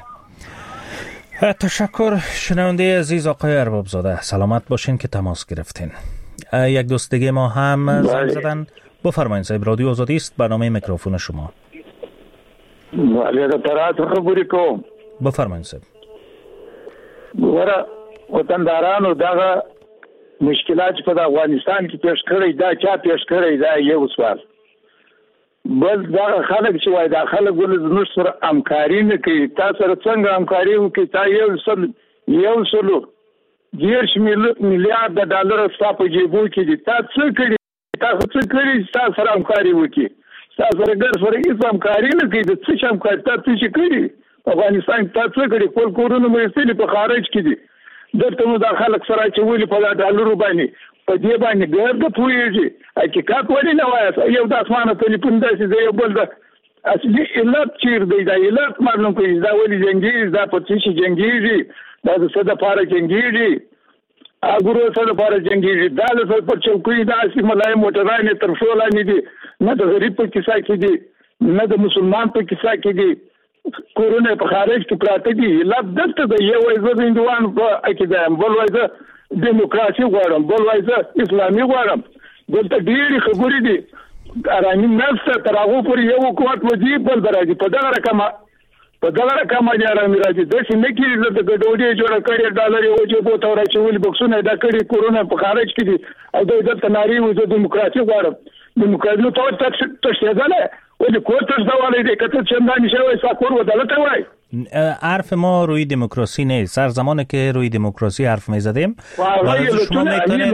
تشکر. شنونده عزیز آقای ارباب زاده سلامت باشین که تماس گرفتین. یک دوست دیگه ما هم زنگ زدن. بفرمایید صاحب، رادیو آزادی است، برنامه میکروفون شما. بله ترات خبرې کوم. بفرمایید صاحب. ګوره وطندارانو دغه مشکلات په افغانستان کې پیش کړی دا چا پیش کړی دا یو سوال. بل دا خلک چې وای دا خلک ول زموږ سره همکاري نه کوي. تاسو سره څنګه همکاري وکړي؟ تا یو سل یو سلو دیرش میلیارد ډالر ستا په جیبو کې دي. تا څه کړي؟ تاسو څه کړي چې تاسو سره همکاري وکړي؟ تاسو سره ګر سره هیڅ همکاري نه کوي. د څه همکاري تاسو څه کړي؟ افغانستان تاسو څه کړي؟ کول کورونه مې استلې په خارج کې دي. دلته نو دا خلک سره چې ولې په ډالرو باندې په دې باندې ګرد پوهېږي. حقیقت ولې نه وایي؟ یو د اسمانه ټلیفون داسې دی یو بل د اصلي علت چیر دی. دا علت معلوم کوي دا ولې جنګېږي، دا په څه شي جنګېږي، دا د څه دپاره جنګېږي، اګورو څه دپاره جنګېږي. دا د څه پر چوکۍ داسې ملای موټرانې تر پښو لاندې دي، نه د غریب په کیسه کې دي نه د مسلمان په کیسه کې دي. کورونه په خارج کې پراته دي. علت دلته دی. یو وایي زه د هندوانو په عقیده یم، بل وایي زه دیموکراسي غواړم، بل وایي زه اسلامي غواړم. دلته ډېرې خبرې دي. ارامي نشته. تر هغو پورې یو حکومت وځي بل به راځي. په دغه رقم په دغه رقم باندې ارامي راځي. داسې نه کېږي زه د ګډوډۍ جوړه کړې ډالر یې وجیبو ته ورچولي بکسونه یې دا کړي کورونه په خارج کې دي او دوی دلته نارې وي زه دیموکراسي غواړم. دیموکراسي نو ته تښتېدلی ولی کور تښتولی دی که ته چندانې شوی ستا کور ودلته وای. حرف ما روی دموکراسی نیست. هر زمانی که روی دموکراسی حرف میزدیم شما میتونیم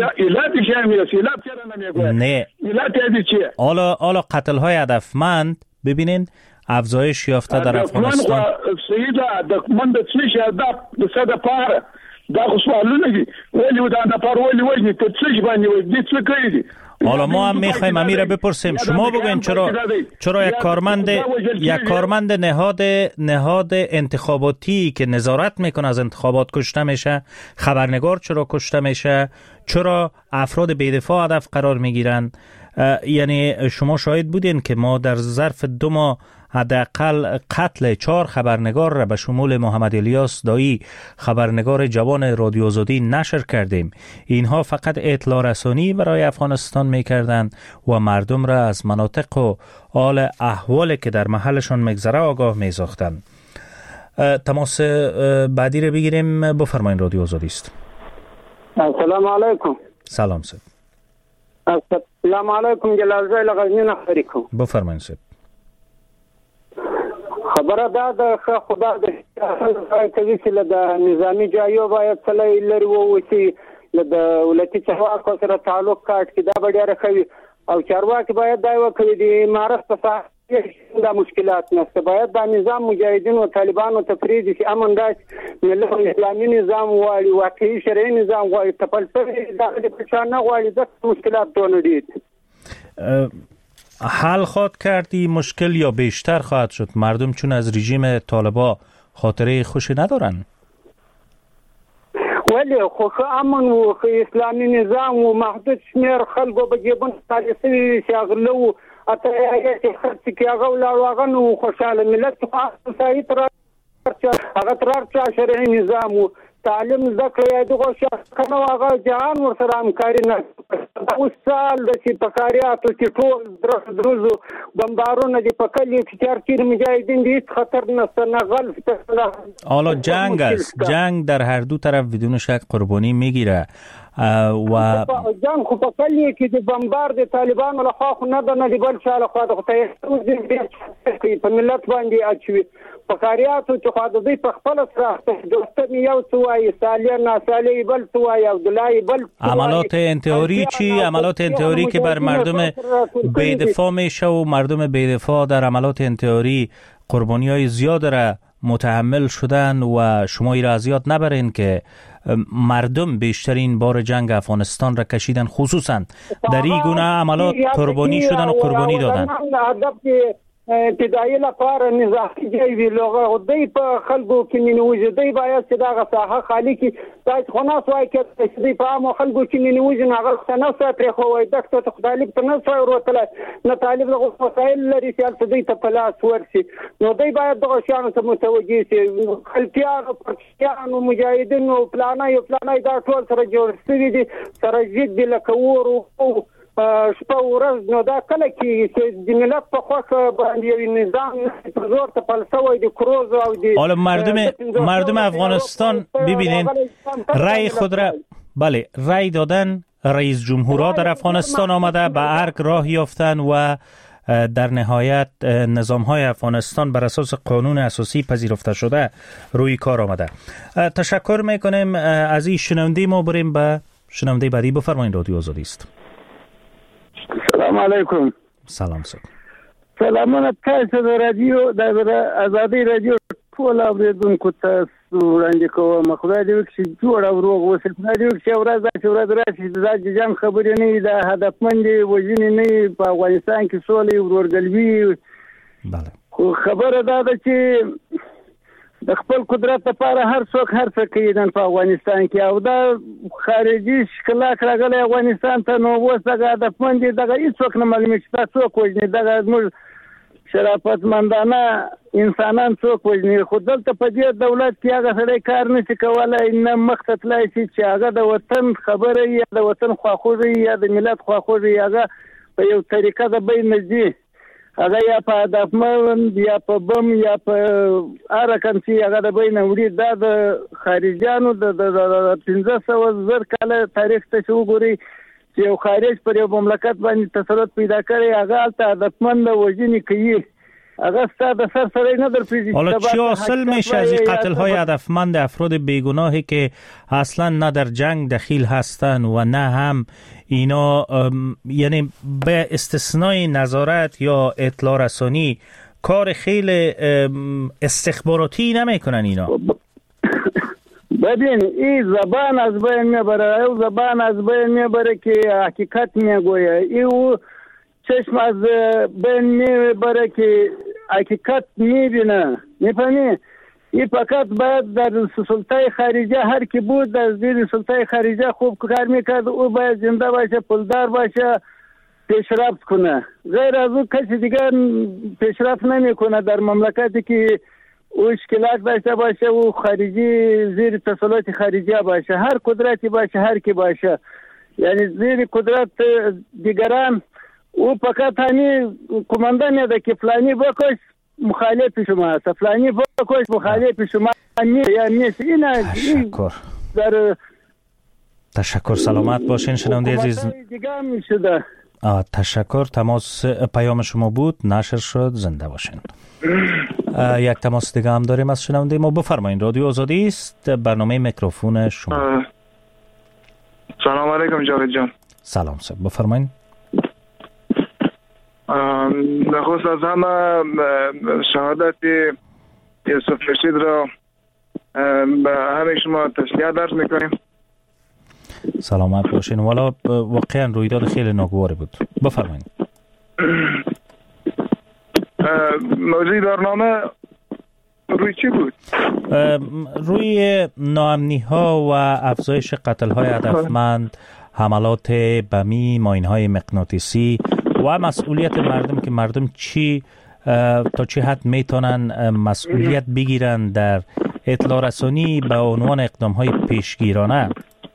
نه حالا حالا قتل های هدفمند ببینین افزایش یافته در افغانستان. سیده من د څه شي دا د څه د پاره دا خو سوالونه دي ولی دا د پاره ولی ولی ته څه باندې ولی څه کوي. حالا ما هم میخوایم امیر بپرسیم شما بگوین چرا چرا یک کارمند یک کارمند نهاد نهاد انتخاباتی که نظارت میکنه از انتخابات کشته میشه، خبرنگار چرا کشته میشه، چرا افراد بی‌دفاع هدف قرار میگیرند؟ یعنی شما شاهد بودین که ما در ظرف دو ماه حداقل قتل چهار خبرنگار را به شمول محمد الیاس دایی خبرنگار جوان رادیو آزادی نشر کردیم. اینها فقط اطلاع رسانی برای افغانستان میکردند و مردم را از مناطق و حال احوالی که در محلشان میگذره آگاه میساختند. تماس بعدی را بگیریم. بفرمایید رادیو آزادی است. السلام علیکم. سلام سید. السلام علیکم جلال زای لغزنی نخبری کن. بفرمایید سید. خبره دا د خدا د کوي چې د نظامی جایو باید تلای لري وو چې د ولایتي چارواکو سره تعلق کاټ کې دا ډېر خوي او چارواکي باید دا وکړي د امارت په ساحه دا مشکلات نشته. باید دا نظام مجاهدین او طالبانو تفرید چې امن داش ملت اسلامي نظام واړي واقعي شرعي نظام واړي تپلسوي دا د پښانه واړي د مشکلات دونه دي. حل خواهد کردی مشکل یا بیشتر خواهد شد؟ مردم چون از رژیم طالبا خاطره خوشی ندارن. ولی خو امن و اسلامی نظام و محدود شمیر خلقو به جیبون تاریخی شاغلو اته هغه خرڅ کې هغه ولاړ هغه نو خوشاله ملت خاص صحیح تر هغه تر شرعي نظام تعلیم ذکر دغه شخص کنه هغه جهان ورسره همکاري نه اوس سال د سپکاریاتو چې ټول دروزو بمبارونه دي په کلی کې چارچیر مجاهدین دي خطر نه نه غلط. حالا جنگ است، جنگ در هر دو طرف بدون شک قربانی میگیره و جنگ خو په کلی کې د بمبار د طالبانو له خوا نه د نه دی بل شاله خوا د خدای په ملت باندې اچوي فقاریاتو چې خو د دې په خپل سره دوستم یو څوای سالیان سالی بل څوای او دلای بل عملات انتحاری چی؟ عملات انتحاری که بر مردم بی‌دفاع میشه و مردم بی‌دفاع در عملات انتحاری قربانی‌های زیاد را متحمل شدن و شما ای را از یاد نبرین که مردم بیشترین بار جنگ افغانستان را کشیدن، خصوصا در این گونه عملات قربانی شدن و قربانی دادن. ابتدایي لپاره نظامی جوی لغه دی په خلکو کې منوځي دی باید چې دا ساحه خالی کی تاسو خو نه سوای کې چې دی په عام خلکو کې منوځي نه غل څه نه ستري خو وای دغه ته طالب ته نه سوای وروتله نه طالب له وسایل لري چې دی ته پلاس ورسي نو دی باید دغه شان ته متوجي شي خلکیانو پرچیانو مجاهدینو پلانای پلانای دا ټول سره جوړ شوی دي سره جید دی لکه ورو شپه ورځ نو دا کله کې د ملت په خوښه باندې نظام زور ته فلسفه دی کروز او دی حالا مردم مردم افغانستان ببینین رای خود را بله رای دادن، رئیس جمهورها در افغانستان آمده به ارگ راه یافتن و در نهایت نظام‌های افغانستان بر اساس قانون اساسی پذیرفته شده روی کار آمده. تشکر میکنیم از این شنونده. ما بریم به شنونده بعدی. بفرمایید. رادیو آزادی است. سلام علیکم. سلام سر. سلامونه تاسو د رادیو د آزادي رادیو ټول اوریدونکو ته وړاندې کوم. خدای دې وکړي جوړ او روغ اوسئ. خدای دې وکړي ورځ چې ورځ راشي د جنګ خبرې نه د هدفمند وژنې نه په افغانستان کې سولې ورورګلوي. بله. خو خبره دا ده چې د خپل قدرت لپاره هر څوک هر څه کوي په افغانستان کې او دا خارجي ښکلا راغلی افغانستان ته نو اوس دغه هدفمند دغه هیڅوک نه معلومي چې تاسو څوک وژني دغه زموږ شرافتمندانه انسانان څوک وژني. خو دلته په دې دولت کې هغه سړی کار نشي کولی نه مخ ته تللی شي چې هغه د وطن خبره یا د وطن خواخوږي یا د ملت خواخوږي هغه په یو طریقه د بین نږدې هغه یا په هدفمند یا په بم یا په هر رقم چې هغه د بین وړي دا د خارجیانو د پنځه سوه زر کاله تاریخ ته چې وګورئ چې یو خارج پر یو مملکت باندې تسلط پیدا کړي هغه هلته هدفمند وژنې کوي. هغه ستا د سر سره نه در پیژني. حالا چی حاصل میشه از این قتل های هدفمند افراد بیگناهی که اصلا نه در جنگ دخیل هستن و نه هم اینا یعنی به استثنای نظارت یا اطلاع رسانی کار خیلی استخباراتی نمیکنن اینا؟ ببین این زبان از بین میبره، این زبان از بین میبره که حقیقت میگویه، این چشم از بین میبره که حقیقت میبینه. میفهمی؟ این فقط باید در سلطه خارجه هر کی بود در زیر سلطه خارجه خوب کار میکرد او باید زنده باشه، پولدار باشه، پیشرفت کنه. غیر از او کسی دیگر پیشرفت نمیکنه در مملکتی که او اشکالات داشته باشه و خارجی زیر تسلط خارجی باشه، هر قدرتی باشه، هر کی باشه، یعنی زیر قدرت دیگران او فقط همین کماندان میده که فلانی بکش مخالف شما است، فلانی بکش مخالف شما یا نیست. این تشکر در تشکر. سلامت باشین شنونده عزیز. دیگه میشده. تشکر. تماس پیام شما بود، نشر شد. زنده باشین. یک تماس دیگه هم داریم از شنونده ما. بفرمایید. رادیو آزادی است، برنامه میکروفون شما. سلام علیکم جاوید جان. سلام سر. بفرمایید. نخست از همه شهادت یوسف رشید را به همه شما تشکیه درس میکنیم. سلامت باشین. والا واقعا رویداد خیلی ناگواری بود. بفرمایید. موضوع برنامه روی چی بود؟ روی ناامنی ها و افزایش قتل های هدفمند، حملات بمی، ماین های مغناطیسی و مسئولیت مردم که مردم چی تا چه حد میتونن مسئولیت بگیرن در اطلاع رسانی به عنوان اقدام های پیشگیرانه؟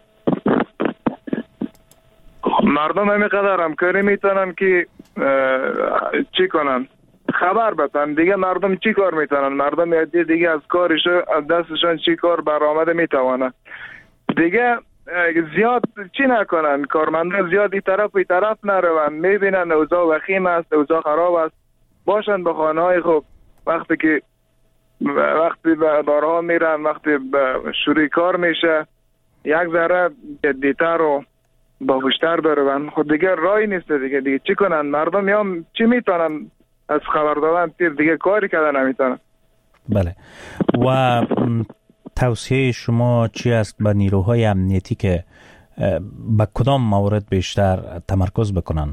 مردم همینقدر همکاری میتونن که چی کنن، خبر بدن دیگه. مردم چی کار میتونن؟ مردم یادی دیگه از کارش از دستشان چی کار برآمده میتوانه دیگه. زیاد چی نکنن، کارمندان زیاد این طرف این طرف نروند، میبینن اوضاع وخیم است، اوضاع خراب است، باشن به خانه های خوب. وقتی که وقتی به دارها میرن، وقتی به شروع کار میشه، یک ذره جدیتر و باهوشتر برون. خود دیگه رای نیست دیگه. دیگه چی کنن مردم؟ یا چی میتونن از خبر دادن تیر دیگه کاری کردن نمیتونن. بله. و توصیه شما چی است به نیروهای امنیتی که به کدام موارد بیشتر تمرکز بکنن؟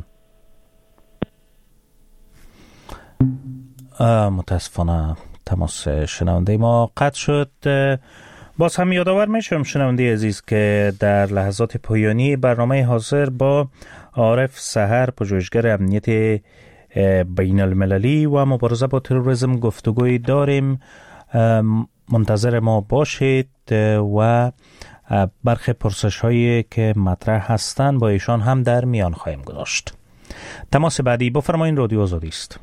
متاسفانه تماس شنونده ما قطع شد. باز هم یادآور میشم شنونده عزیز که در لحظات پایانی برنامه حاضر با عارف سحر، پژوهشگر امنیت بین المللی و مبارزه با تروریسم گفتگوی داریم. منتظر ما باشید و برخی پرسش هایی که مطرح هستند با ایشان هم در میان خواهیم گذاشت. تماس بعدی بفرمایید. رادیو آزادی است.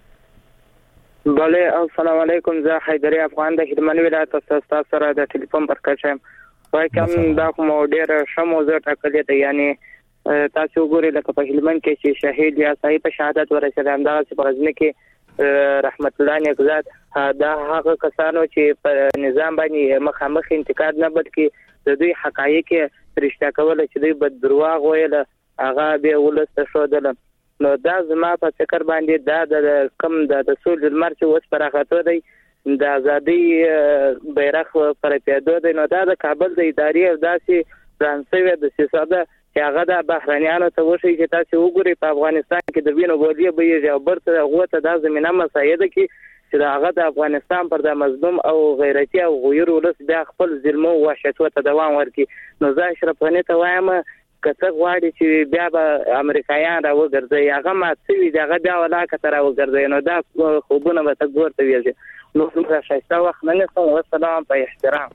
بله، السلام علیکم. زه حیدری افغان د هلمند ولایت تاسو سره د ټلیفون پر کچم. وای کوم دا کوم ډیر ښه موضوع ټاکلې ده. یعنی تاسو وګورئ لکه په هلمند کې چې شهید یا صحیح په شهادت ورسېد، همدغسې په غزني کې رحمت الله نیکزاد، دا هغه کسانو چې په نظام باندې مخامخ انتقاد نه بلکې د دوی حقایق رښتیا کول چې دوی به دروغ ویل، هغه به ولس ته ښودل. نو دا زما په فکر باندې دا د کم د سولې لمر چې اوس پراخاته دی، د ازادۍ بیرغ پر پیاده دی، نو دا د کابل د ادارې او داسې فرانسوي د سیاست چې هغه د بهرنیانو ته وشي چې تاسو وګورئ په افغانستان کې د وینو بودیه به یو برته غوته د زمينه مسایده کې چې هغه د افغانستان پر د مظلوم او غیرتی او غیر ولس بیا خپل ظلم او وحشت ته دوام ورکړي. نو زه اشرف غنی ته وایم کته غواړي چې بیا به امریکایان راوګرځي، هغه ماتوي دغه بیا ولاکه تر راوګرځي. نو دا خوبونه به ته ګورته ویږي. نو موږ شایسته وخت نه نسم. والسلام په احترام.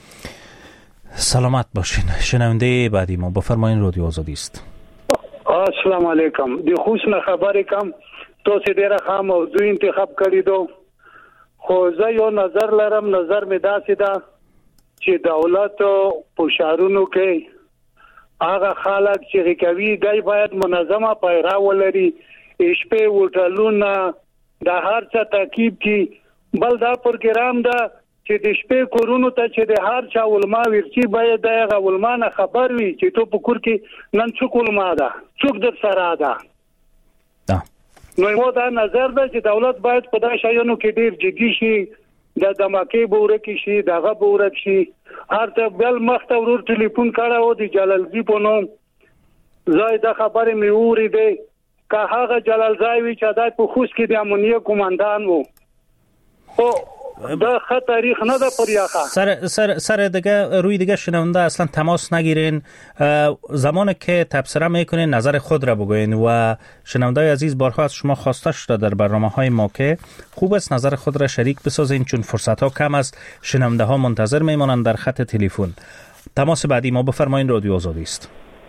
سلامت باشین. شنونده بعدی ما بفرمایید. رادیو آزادی است. السلام علیکم. د خوشنه خبرې کم تو سي ډیره خام او دوی انتخاب کړی دو، خو زه یو نظر لرم. نظر می داسې ده چې دولت په شهرونو کې هغه خلک چې کوي دای باید منظمه پیرا ولري، شپې وټلونه د هر څه ترکیب کی. بل دا پروګرام ده چې د شپې کورونو ته چې د هر چا علما ورچی باید دغه علما نه خبر وي چې تو په کور کې نن څوک علما ده، څوک در سره ده. نو مو دا نظر ده چې دولت باید په دا شایانو کې ډیر جدي شي، د دماکي بورکی شي، دغه بورک شي. هرته بل مخته ورور ټلیفون کړه د جلالزی په نوم زای د خبرې مې اوریده که هغه جلال زای وی چې دای په خوش کې د امنیه کمانډان وو. خو دا خط تاریخ نه ده پر یاخه سر سر سر دیگه روی دیگه شنونده اصلا تماس نگیرین. زمانی که تبصره میکنین نظر خود را بگوین و شنونده عزیز بارها از شما خواسته شده در برنامه های ما که خوب است نظر خود را شریک بسازین، چون فرصت ها کم است، شنونده ها منتظر میمانند در خط تلفن. تماس بعدی ما بفرمایید. رادیو آزادی است.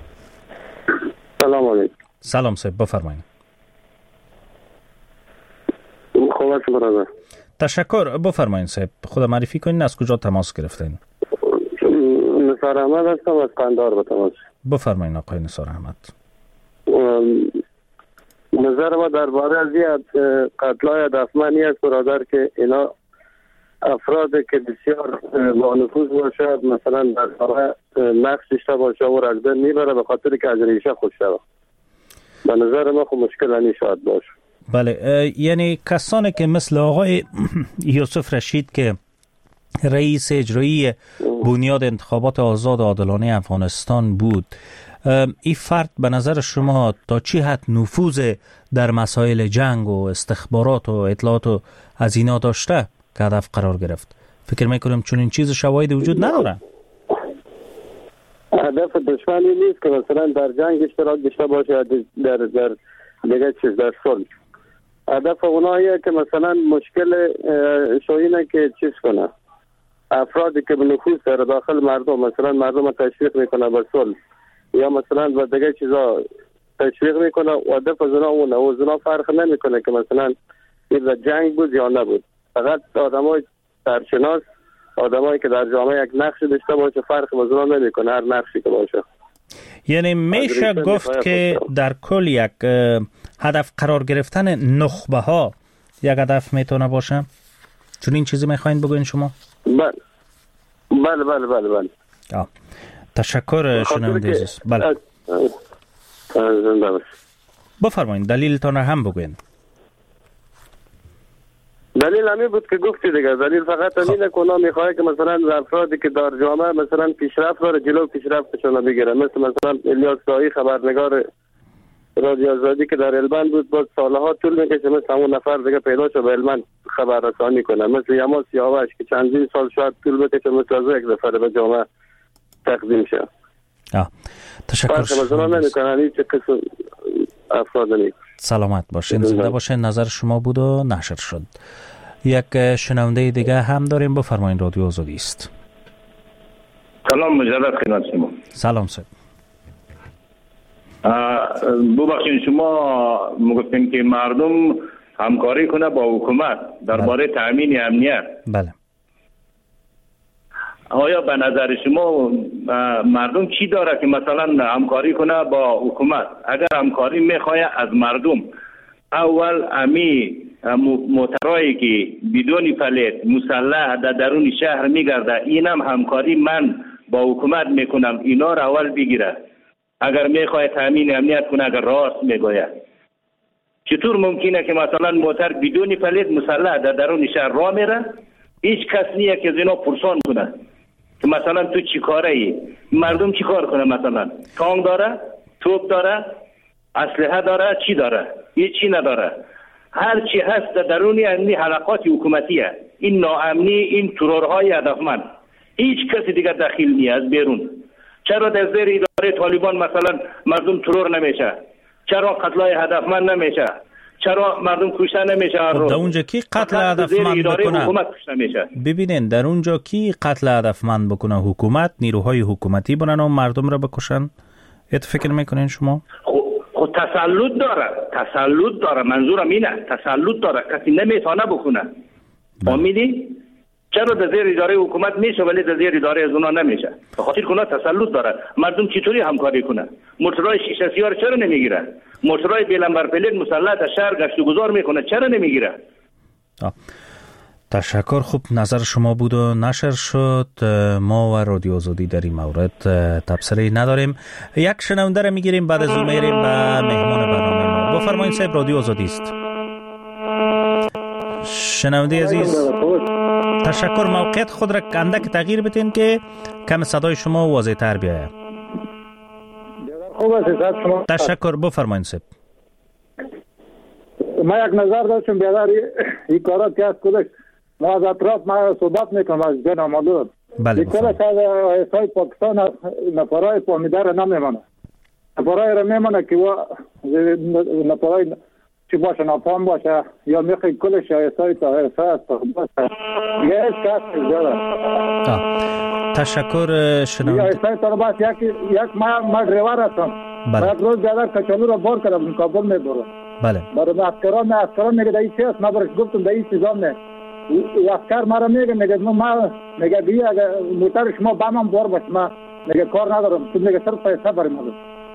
سلام علیکم. سلام صاحب بفرمایید. خوبه برادر. تشکر. بفرمایید صاحب، خود معرفی کنین، از کجا تماس گرفتین؟ نثار احمد هستم از قندهار به تماس. بفرمایید آقای نثار احمد. نظر ما درباره از قتل‌های دفمنی است برادر که اینا افرادی که بسیار با نفوذ باشد، مثلا در نقش داشته باشه و را میبره به خاطر که از ریشه خوش شود. به نظر ما خب مشکل نشاید باشه. بله، یعنی کسانی که مثل آقای یوسف رشید که رئیس اجرایی بنیاد انتخابات آزاد و عادلانه افغانستان بود، این فرد به نظر شما تا چی حد نفوذ در مسائل جنگ و استخبارات و اطلاعات و از اینا داشته که هدف قرار گرفت؟ فکر میکنم چون این چیز شواهد وجود نداره. هدف دشمنی نیست که مثلا در جنگ اشتراک داشته باشه، در در دیگه چیز در صلح. هدف اوناییه که مثلا مشکل شاینه که چیز کنه، افرادی که به نفوذ داره داخل مردم، مثلا مردم تشویق میکنه به صلح یا مثلا به دیگه چیزا تشویق میکنه. هدف زنا اونه و زنا فرق نمیکنه که مثلا این جنگ بود یا نبود. فقط آدمای سرشناس، آدمایی که در جامعه یک نقش داشته باشه فرق به زنا نمیکنه، هر نقشی که باشه. یعنی میشه گفت که در کل یک هدف قرار گرفتن نخبه ها یک هدف میتونه باشه؟ چون این چیزی میخواین بگوین شما؟ بله بله بله بله بله. آه. تشکر شنونده عزیز. بله بفرمایین دلیلتان هم بگوین. دلیل همین بود که گفتی دیگه. دلیل فقط همینه که اونا میخواه که مثلا افرادی که در جامعه مثلا پیشرفت داره جلو پیشرفتشون بگیره، مثل مثلا الیاس دایی خبرنگار رادیو آزادی که در هلمند بود، بعد سالها طول میکشه مثل همون نفر دیگه پیدا شد به هلمند خبررسانی کنه، مثل یما سیاوش که چندین سال شاید طول بکشه مثل از یک دفعه به جامعه تقدیم شه. آه. تشکر. مثلا نمیکنن هیچ قسم افراد نیست. سلامت باشین، زنده باشین. نظر شما بود و نشر شد. یک شنونده دیگه هم داریم، بفرمایید. رادیو آزادی است. سلام مجدد خدمت شما. سلام صاحب. ببخشید شما میگفتین که مردم همکاری کنه با حکومت درباره تامین امنیت. بله. آیا به نظر شما مردم چی داره که مثلا همکاری کنه با حکومت؟ اگر همکاری میخواه از مردم، اول امی موترایی که بدون پلیت مسلح در درون شهر میگرده، اینم همکاری من با حکومت میکنم، اینا را اول بگیره. اگر میخواه تامین امنیت کنه، اگر راست میگوید. چطور ممکنه که مثلا موتر بدون پلیت مسلح در درون شهر راه میره، هیچ کس نیه که از اینا پرسان کنه که مثلا تو چی کاره ای؟ مردم چی کار کنه؟ مثلا تانک داره، توپ داره، اسلحه داره، چی داره؟ هیچ چی نداره. هر چی هست در درون این حلقات حکومتیه. این ناامنی، این ترورهای هدفمند، هیچ کسی دیگه داخل نیست از بیرون. چرا در زیر اداره طالبان مثلا مردم ترور نمیشه؟ چرا قتلای هدفمند نمیشه؟ چرا مردم کشته نمیشه؟ خب در اونجا کی قتل هدفمند بکنه؟ ببینین در اونجا کی قتل هدفمند بکنه؟ حکومت، نیروهای حکومتی بونن و مردم را بکشن. ایت فکر میکنین شما؟ خب تسلط داره، تسلط داره. منظورم اینه، تسلط داره، کسی نمیتونه بکنه. فهمیدی؟ چرا در زیر اداره حکومت میشه ولی در زیر اداره از اونا نمیشه؟ به خاطر کنه تسلط داره. مردم چطوری همکاری کنه؟ موتورای شیشه سیاه چرا نمیگیره؟ موتورای بیلنبر پلیت مسلح در شهر گشت و گذار میکنه، چرا نمیگیره؟ تشکر. خوب نظر شما بود و نشر شد. ما و رادیو آزادی در این مورد تبصره نداریم. یک شنونده را میگیریم، بعد از اون میریم به مهمان برنامه ما. بفرمایید صاحب، رادیو آزادی است. شنونده عزیز تشکر. موقعیت خود را اندک تغییر بدین که کم صدای شما واضح تر بیاید. تشکر. بفرمایید صاحب. ما یک نظر داشتم بیادر این کارات که از کلش ما از اطراف ما صحبت میکنم از جن آمالور. بله. این کلش از ایسای پاکستان نفرای فامیده را نمیمانه. نفرای را میمانه که و نفرای چی باشه نفام باشه یا میخوای کلش ایسای تا ایسای از باشه یه ایس کس زیاده. تشکر شنونده. یا ایسای تا باشه یک یک ما ما دریور هستم. بله. یک روز بیادر کچالو را بار کردم کابل میبرم. بله. برای اسکران نه اسکران میگه دایی چی هست؟ من برش گفتم دایی چیزام نه. اسکر مرا میگه میگه ما میگه بیا اگه موتر شما بامم بار باش، ما میگه کار ندارم. تو میگه صرف پیسه برای ما.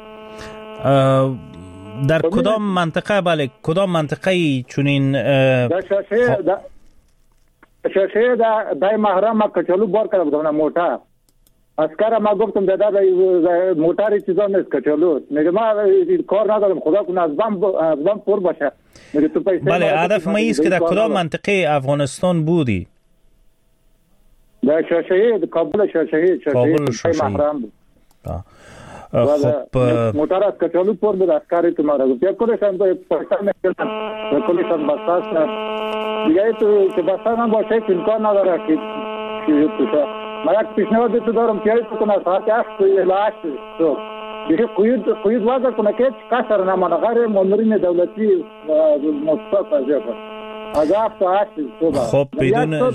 در کدام منطقه؟ بله کدام منطقه ای چونین در شاشه در شاشه در دای محرم ما کچالو بار کردم بودم موتر. اسکر ما گفتم دادا موتر چیزا نیست کچالو. میگه ما کار ندارم، خدا کنه از بم از بم پر باشه. میگه تو پیسه. بله هدف ما است که در کدام منطقه افغانستان بودی؟ در شاشه کابل شاشه کابل شاشه محرم بود. خب موتر از کچالو پر بود. اسکر تو ما را گفت یا کلش هم پاکستان میگن یا کلش هم بساس دیگه تو که بساس هم باشه امکان نداره که چیزی تو ما یک پیشنهاد تو دارم که تو کنه ساعت هشت الی هشت صبح دیگه قید قید وضع کنه که کسر نمانه غیر مامورین دولتی مصطفى جبر از هفت تا هشت صبح. خب بدون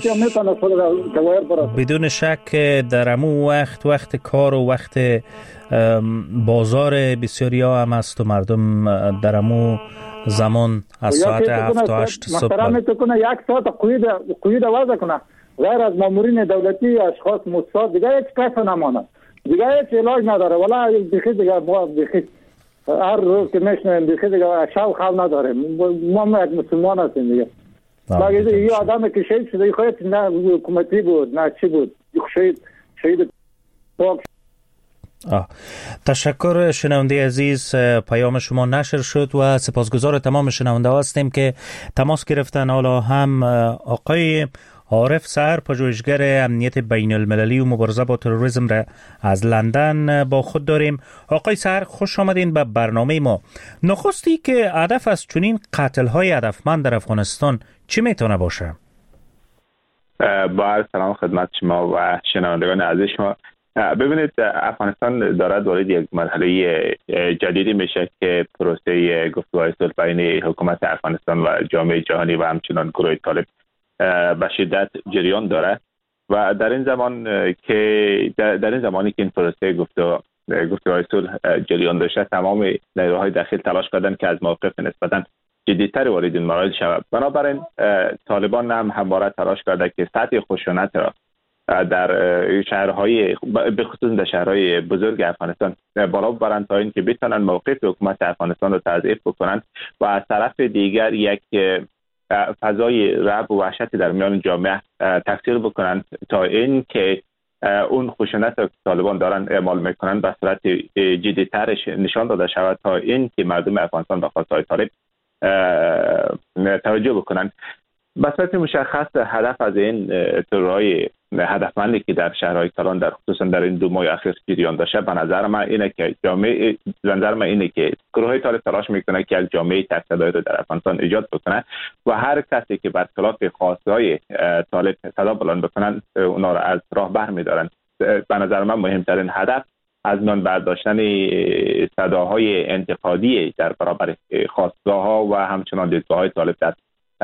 بدون شک در امو وقت وقت کار و وقت بازار بسیاری ها هم است و مردم در امو زمان از ساعت هفت تا هشت صبح محترم تو کنه یک ساعت قید قید وضع کنه غیر از مامورین دولتی اشخاص مصطفى دیگه هیچ کس نمانه دیگه هیچ علاج نداره ولی بخی دیگه ما بخی هر روز که میشنیم بخی دیگه شو خواب نداره ما ما یک مسلمان هستیم دیگه باید یه آدم که شهید شده خواهد نه حکومتی بود نه چی بود شهید شهید پاک. آه. تشکر شنونده عزیز، پیام شما نشر شد و سپاسگزار تمام شنونده هستیم که تماس گرفتن. حالا هم آقای عارف سحر، پژوهشگر امنیت بین المللی و مبارزه با تروریسم را از لندن با خود داریم. آقای سحر خوش آمدین به برنامه ما. نخستی که هدف از چنین قتل های هدفمند در افغانستان چی میتونه باشه؟ با عرض سلام خدمت شما و شنوندگان عزیز شما. ببینید افغانستان دارد وارد یک مرحله جدیدی میشه که پروسه گفتگوهای صلح بین حکومت افغانستان و جامعه جهانی و همچنان گروه طالب به شدت جریان داره و در این زمان که در این زمانی که این پروسه گفتگو گفتگوهای صلح جریان داشته، تمام نیروهای داخل تلاش کردن که از موقف نسبتاً جدی‌تر وارد این مراحل شود. بنابراین طالبان هم همواره تلاش کرده که سطح خشونت را در شهرهای به خصوص در شهرهای بزرگ افغانستان بالا ببرند تا اینکه بتوانند موقف حکومت افغانستان را تضعیف بکنند و از طرف دیگر یک فضای رعب و وحشت در میان جامعه تفسیر بکنند تا اینکه اون خشونت که طالبان دارن اعمال میکنند به صورت جدی‌ترش نشان داده شود تا اینکه مردم افغانستان به خواستهای طالب توجه بکنند. به صورت مشخص هدف از این ترورهای هدفمندی که در شهرهای کلان در خصوصا در این دو ماه اخیر جریان داشته، به نظر من اینه که جامعه به نظر من اینه که گروه طالب تلاش میکنه که یک جامعه تک‌صدایی رو در افغانستان ایجاد بکنه و هر کسی که برخلاف خواستهای طالب صدا بلند بکنن اونا رو از راه برمی‌دارن. به نظر من مهمترین هدف از میان برداشتن صداهای انتقادی در برابر خواستگاه‌ها و همچنان دیدگاه‌های طالب در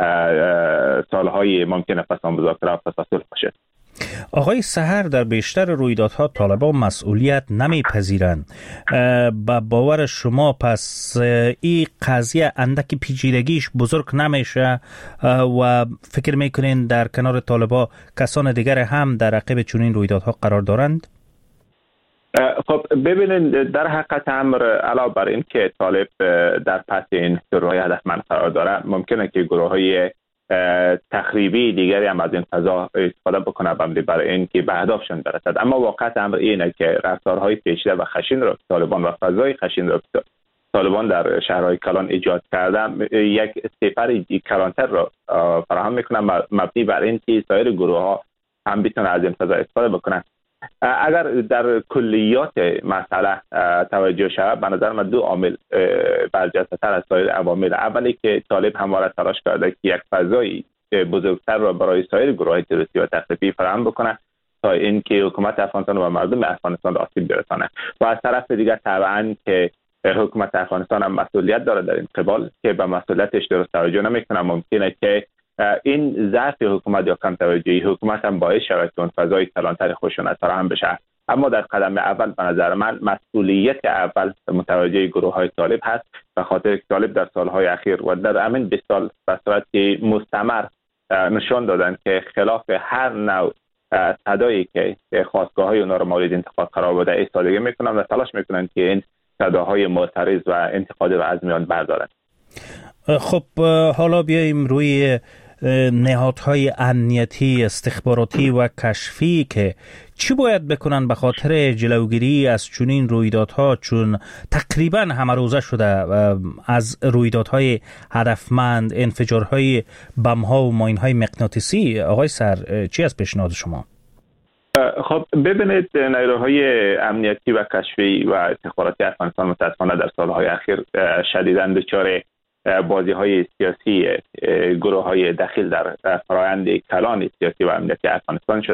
سالهای ممکنه پس آن مذاکره و پس صلح باشه. آقای سحر، در بیشتر رویدادها طالبان مسئولیت نمیپذیرند. با باور شما پس این قضیه اندکی پیچیدگیش بزرگ نمیشه و فکر میکنین در کنار طالبان کسان دیگر هم در عقب چنین رویدادها قرار دارند؟ خب ببینید، در حقیقت امر علاوه بر این که طالب در پس این ترورهای هدفمند قرار داره، ممکنه که گروه‌های تخریبی دیگری هم از این فضا استفاده بکنه برای این که به هدفشون برسد. اما واقعیت امر اینه که رفتارهای پیچیده و خشن را طالبان و فضای خشن را طالبان در شهرهای کلان ایجاد کردن یک سپر کلانتر را فراهم میکنه، مبنی بر این که سایر گروه‌ها هم بتونن از این فضا استفاده بکنن. اگر در کلیات مسئله توجه شود، به نظر من دو عامل برجسته‌تر از سایر عوامل. اولی که طالب همواره تلاش کرده که یک فضای بزرگتر را برای سایر گروه‌های تروریستی و تخریبی فراهم بکنه تا اینکه حکومت افغانستان و مردم افغانستان را آسیب برسانه، و از طرف دیگر طبعاً که حکومت افغانستان هم مسئولیت داره در این قبال که به مسئولیتش درست توجه نمیکنه. ممکنه که این ضعف حکومت یا کم توجهی حکومت هم باعث شود که اون فضای کلانتر خشونت فراهم بشه. اما در قدم اول به نظر من مسئولیت اول متوجه گروه های طالب هست، به خاطر که طالب در سالهای اخیر و در همین بیست سال به صورت مستمر نشان دادن که خلاف هر نوع صدایی که خواستگاه های اونا رو مورد انتقاد قرار بوده ایستادگی میکنن و تلاش میکنن که این صداهای معترض و انتقادی رو از میان بردارن. خب حالا بیاییم روی نهادهای امنیتی، استخباراتی و کشفی که چی باید بکنن به خاطر جلوگیری از چنین رویدادها، چون تقریبا همه روزه شده از رویدادهای هدفمند، انفجارهای بم‌ها و ماین‌های مغناطیسی. آقای سر، چی از پیشنهاد شما؟ خب ببینید، نیروهای امنیتی و کشفی و استخباراتی افغانستان متاسفانه در سالهای اخیر شدیداً دچار بازی های سیاسی گروه های دخیل در فرآیند کلان سیاسی و امنیتی افغانستان شدن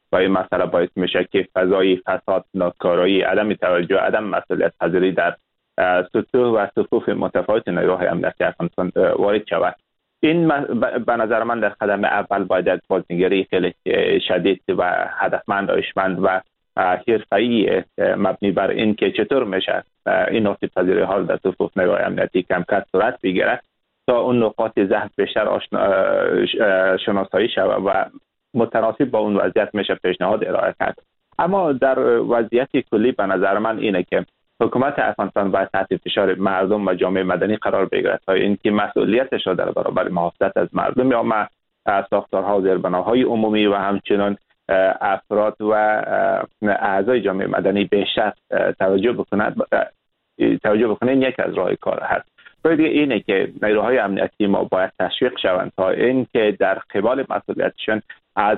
و این مسئله باعث میشه که فضای فساد، ناکارایی، عدم توجه، عدم مسئولیت پذیری در سطوح و صفوف متفاوت نیروهای امنیتی افغانستان وارد شود. این به نظر من در قدم اول باید بازنگری خیلی شدید و هدفمند، دانشمند و حرفه‌ای مبنی بر این که چطور میشه این آسیب پذیری ها در صفوف نیروهای امنیتی کم کم صورت بگیره تا اون نقاط ضعف بیشتر شناسایی شود و متناسب با اون وضعیت میشه پیشنهاد ارائه کرد. اما در وضعیت کلی به نظر من اینه که حکومت افغانستان باید تحت فشار مردم و جامعه مدنی قرار بگیرد تا اینکه مسئولیتش را در برابر محافظت از مردم یا ما ساختارها و زیربناهای عمومی و همچنین افراد و اعضای جامعه مدنی بیشتر توجه بکنند توجه بکنند یک از راه کار هست. باید اینه که نیروهای امنیتی ما باید تشویق شوند تا اینکه در قبال مسئولیتشان از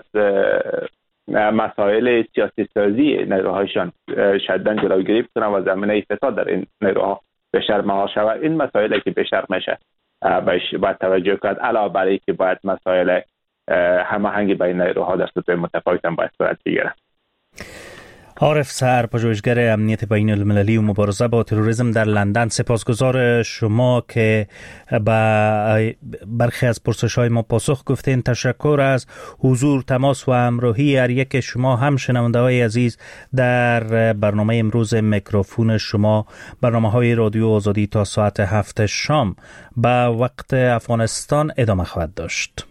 مسائل سیاسی سازی نیروهایشان شدیداً جلوگیری کنند و زمینه فساد در این نیروها بیشتر مهار شود. این مسائلی که بیشتر میشه باید توجه کرد، علاوه بر اینکه باید مسائل هماهنگی بین نیروها در سطوح متفاوت هم باید صورت بگیرد. عارف سر، پژوهشگر امنیت بین المللی و مبارزه با تروریسم در لندن، سپاسگزار شما که به برخی از پرسش‌های ما پاسخ گفتین. تشکر از حضور، تماس و همراهی هر یک شما هم شنونده‌های عزیز در برنامه امروز میکروفون شما. برنامه‌های رادیو آزادی تا ساعت هفت شام به وقت افغانستان ادامه خواهد داشت.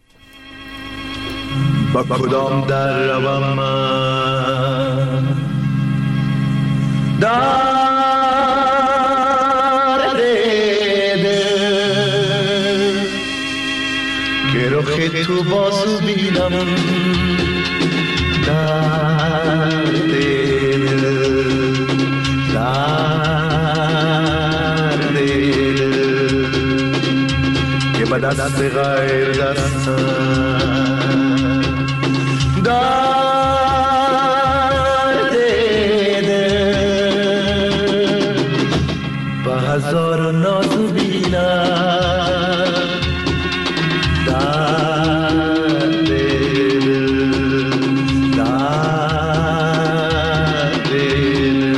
با کدام در روم من در دیده که رخ تو بازو بینم در دیده در دیده که به دست غیر دستم در دیده با هزار نازو بینم در دیده در دیده.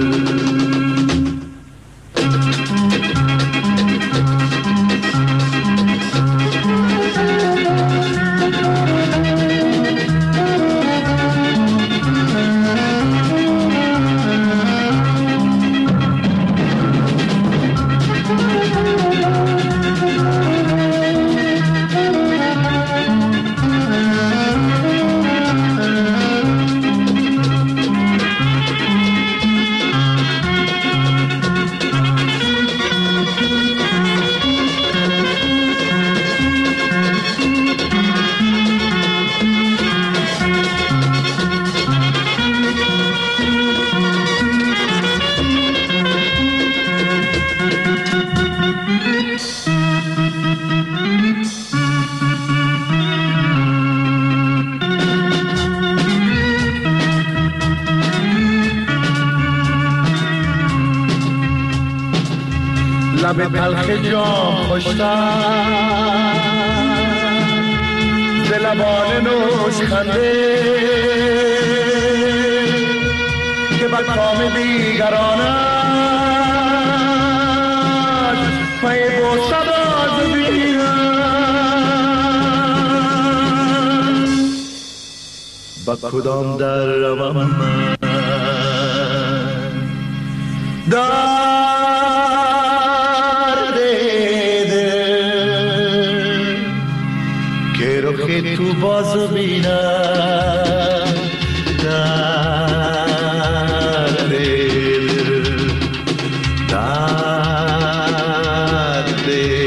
لب تلخ جام خوشتر ز لبان نوش خنده که به کام دیگرانش پی بوسه باز بینم. با کدام در روم من در تو بازو بینم در دل در دل.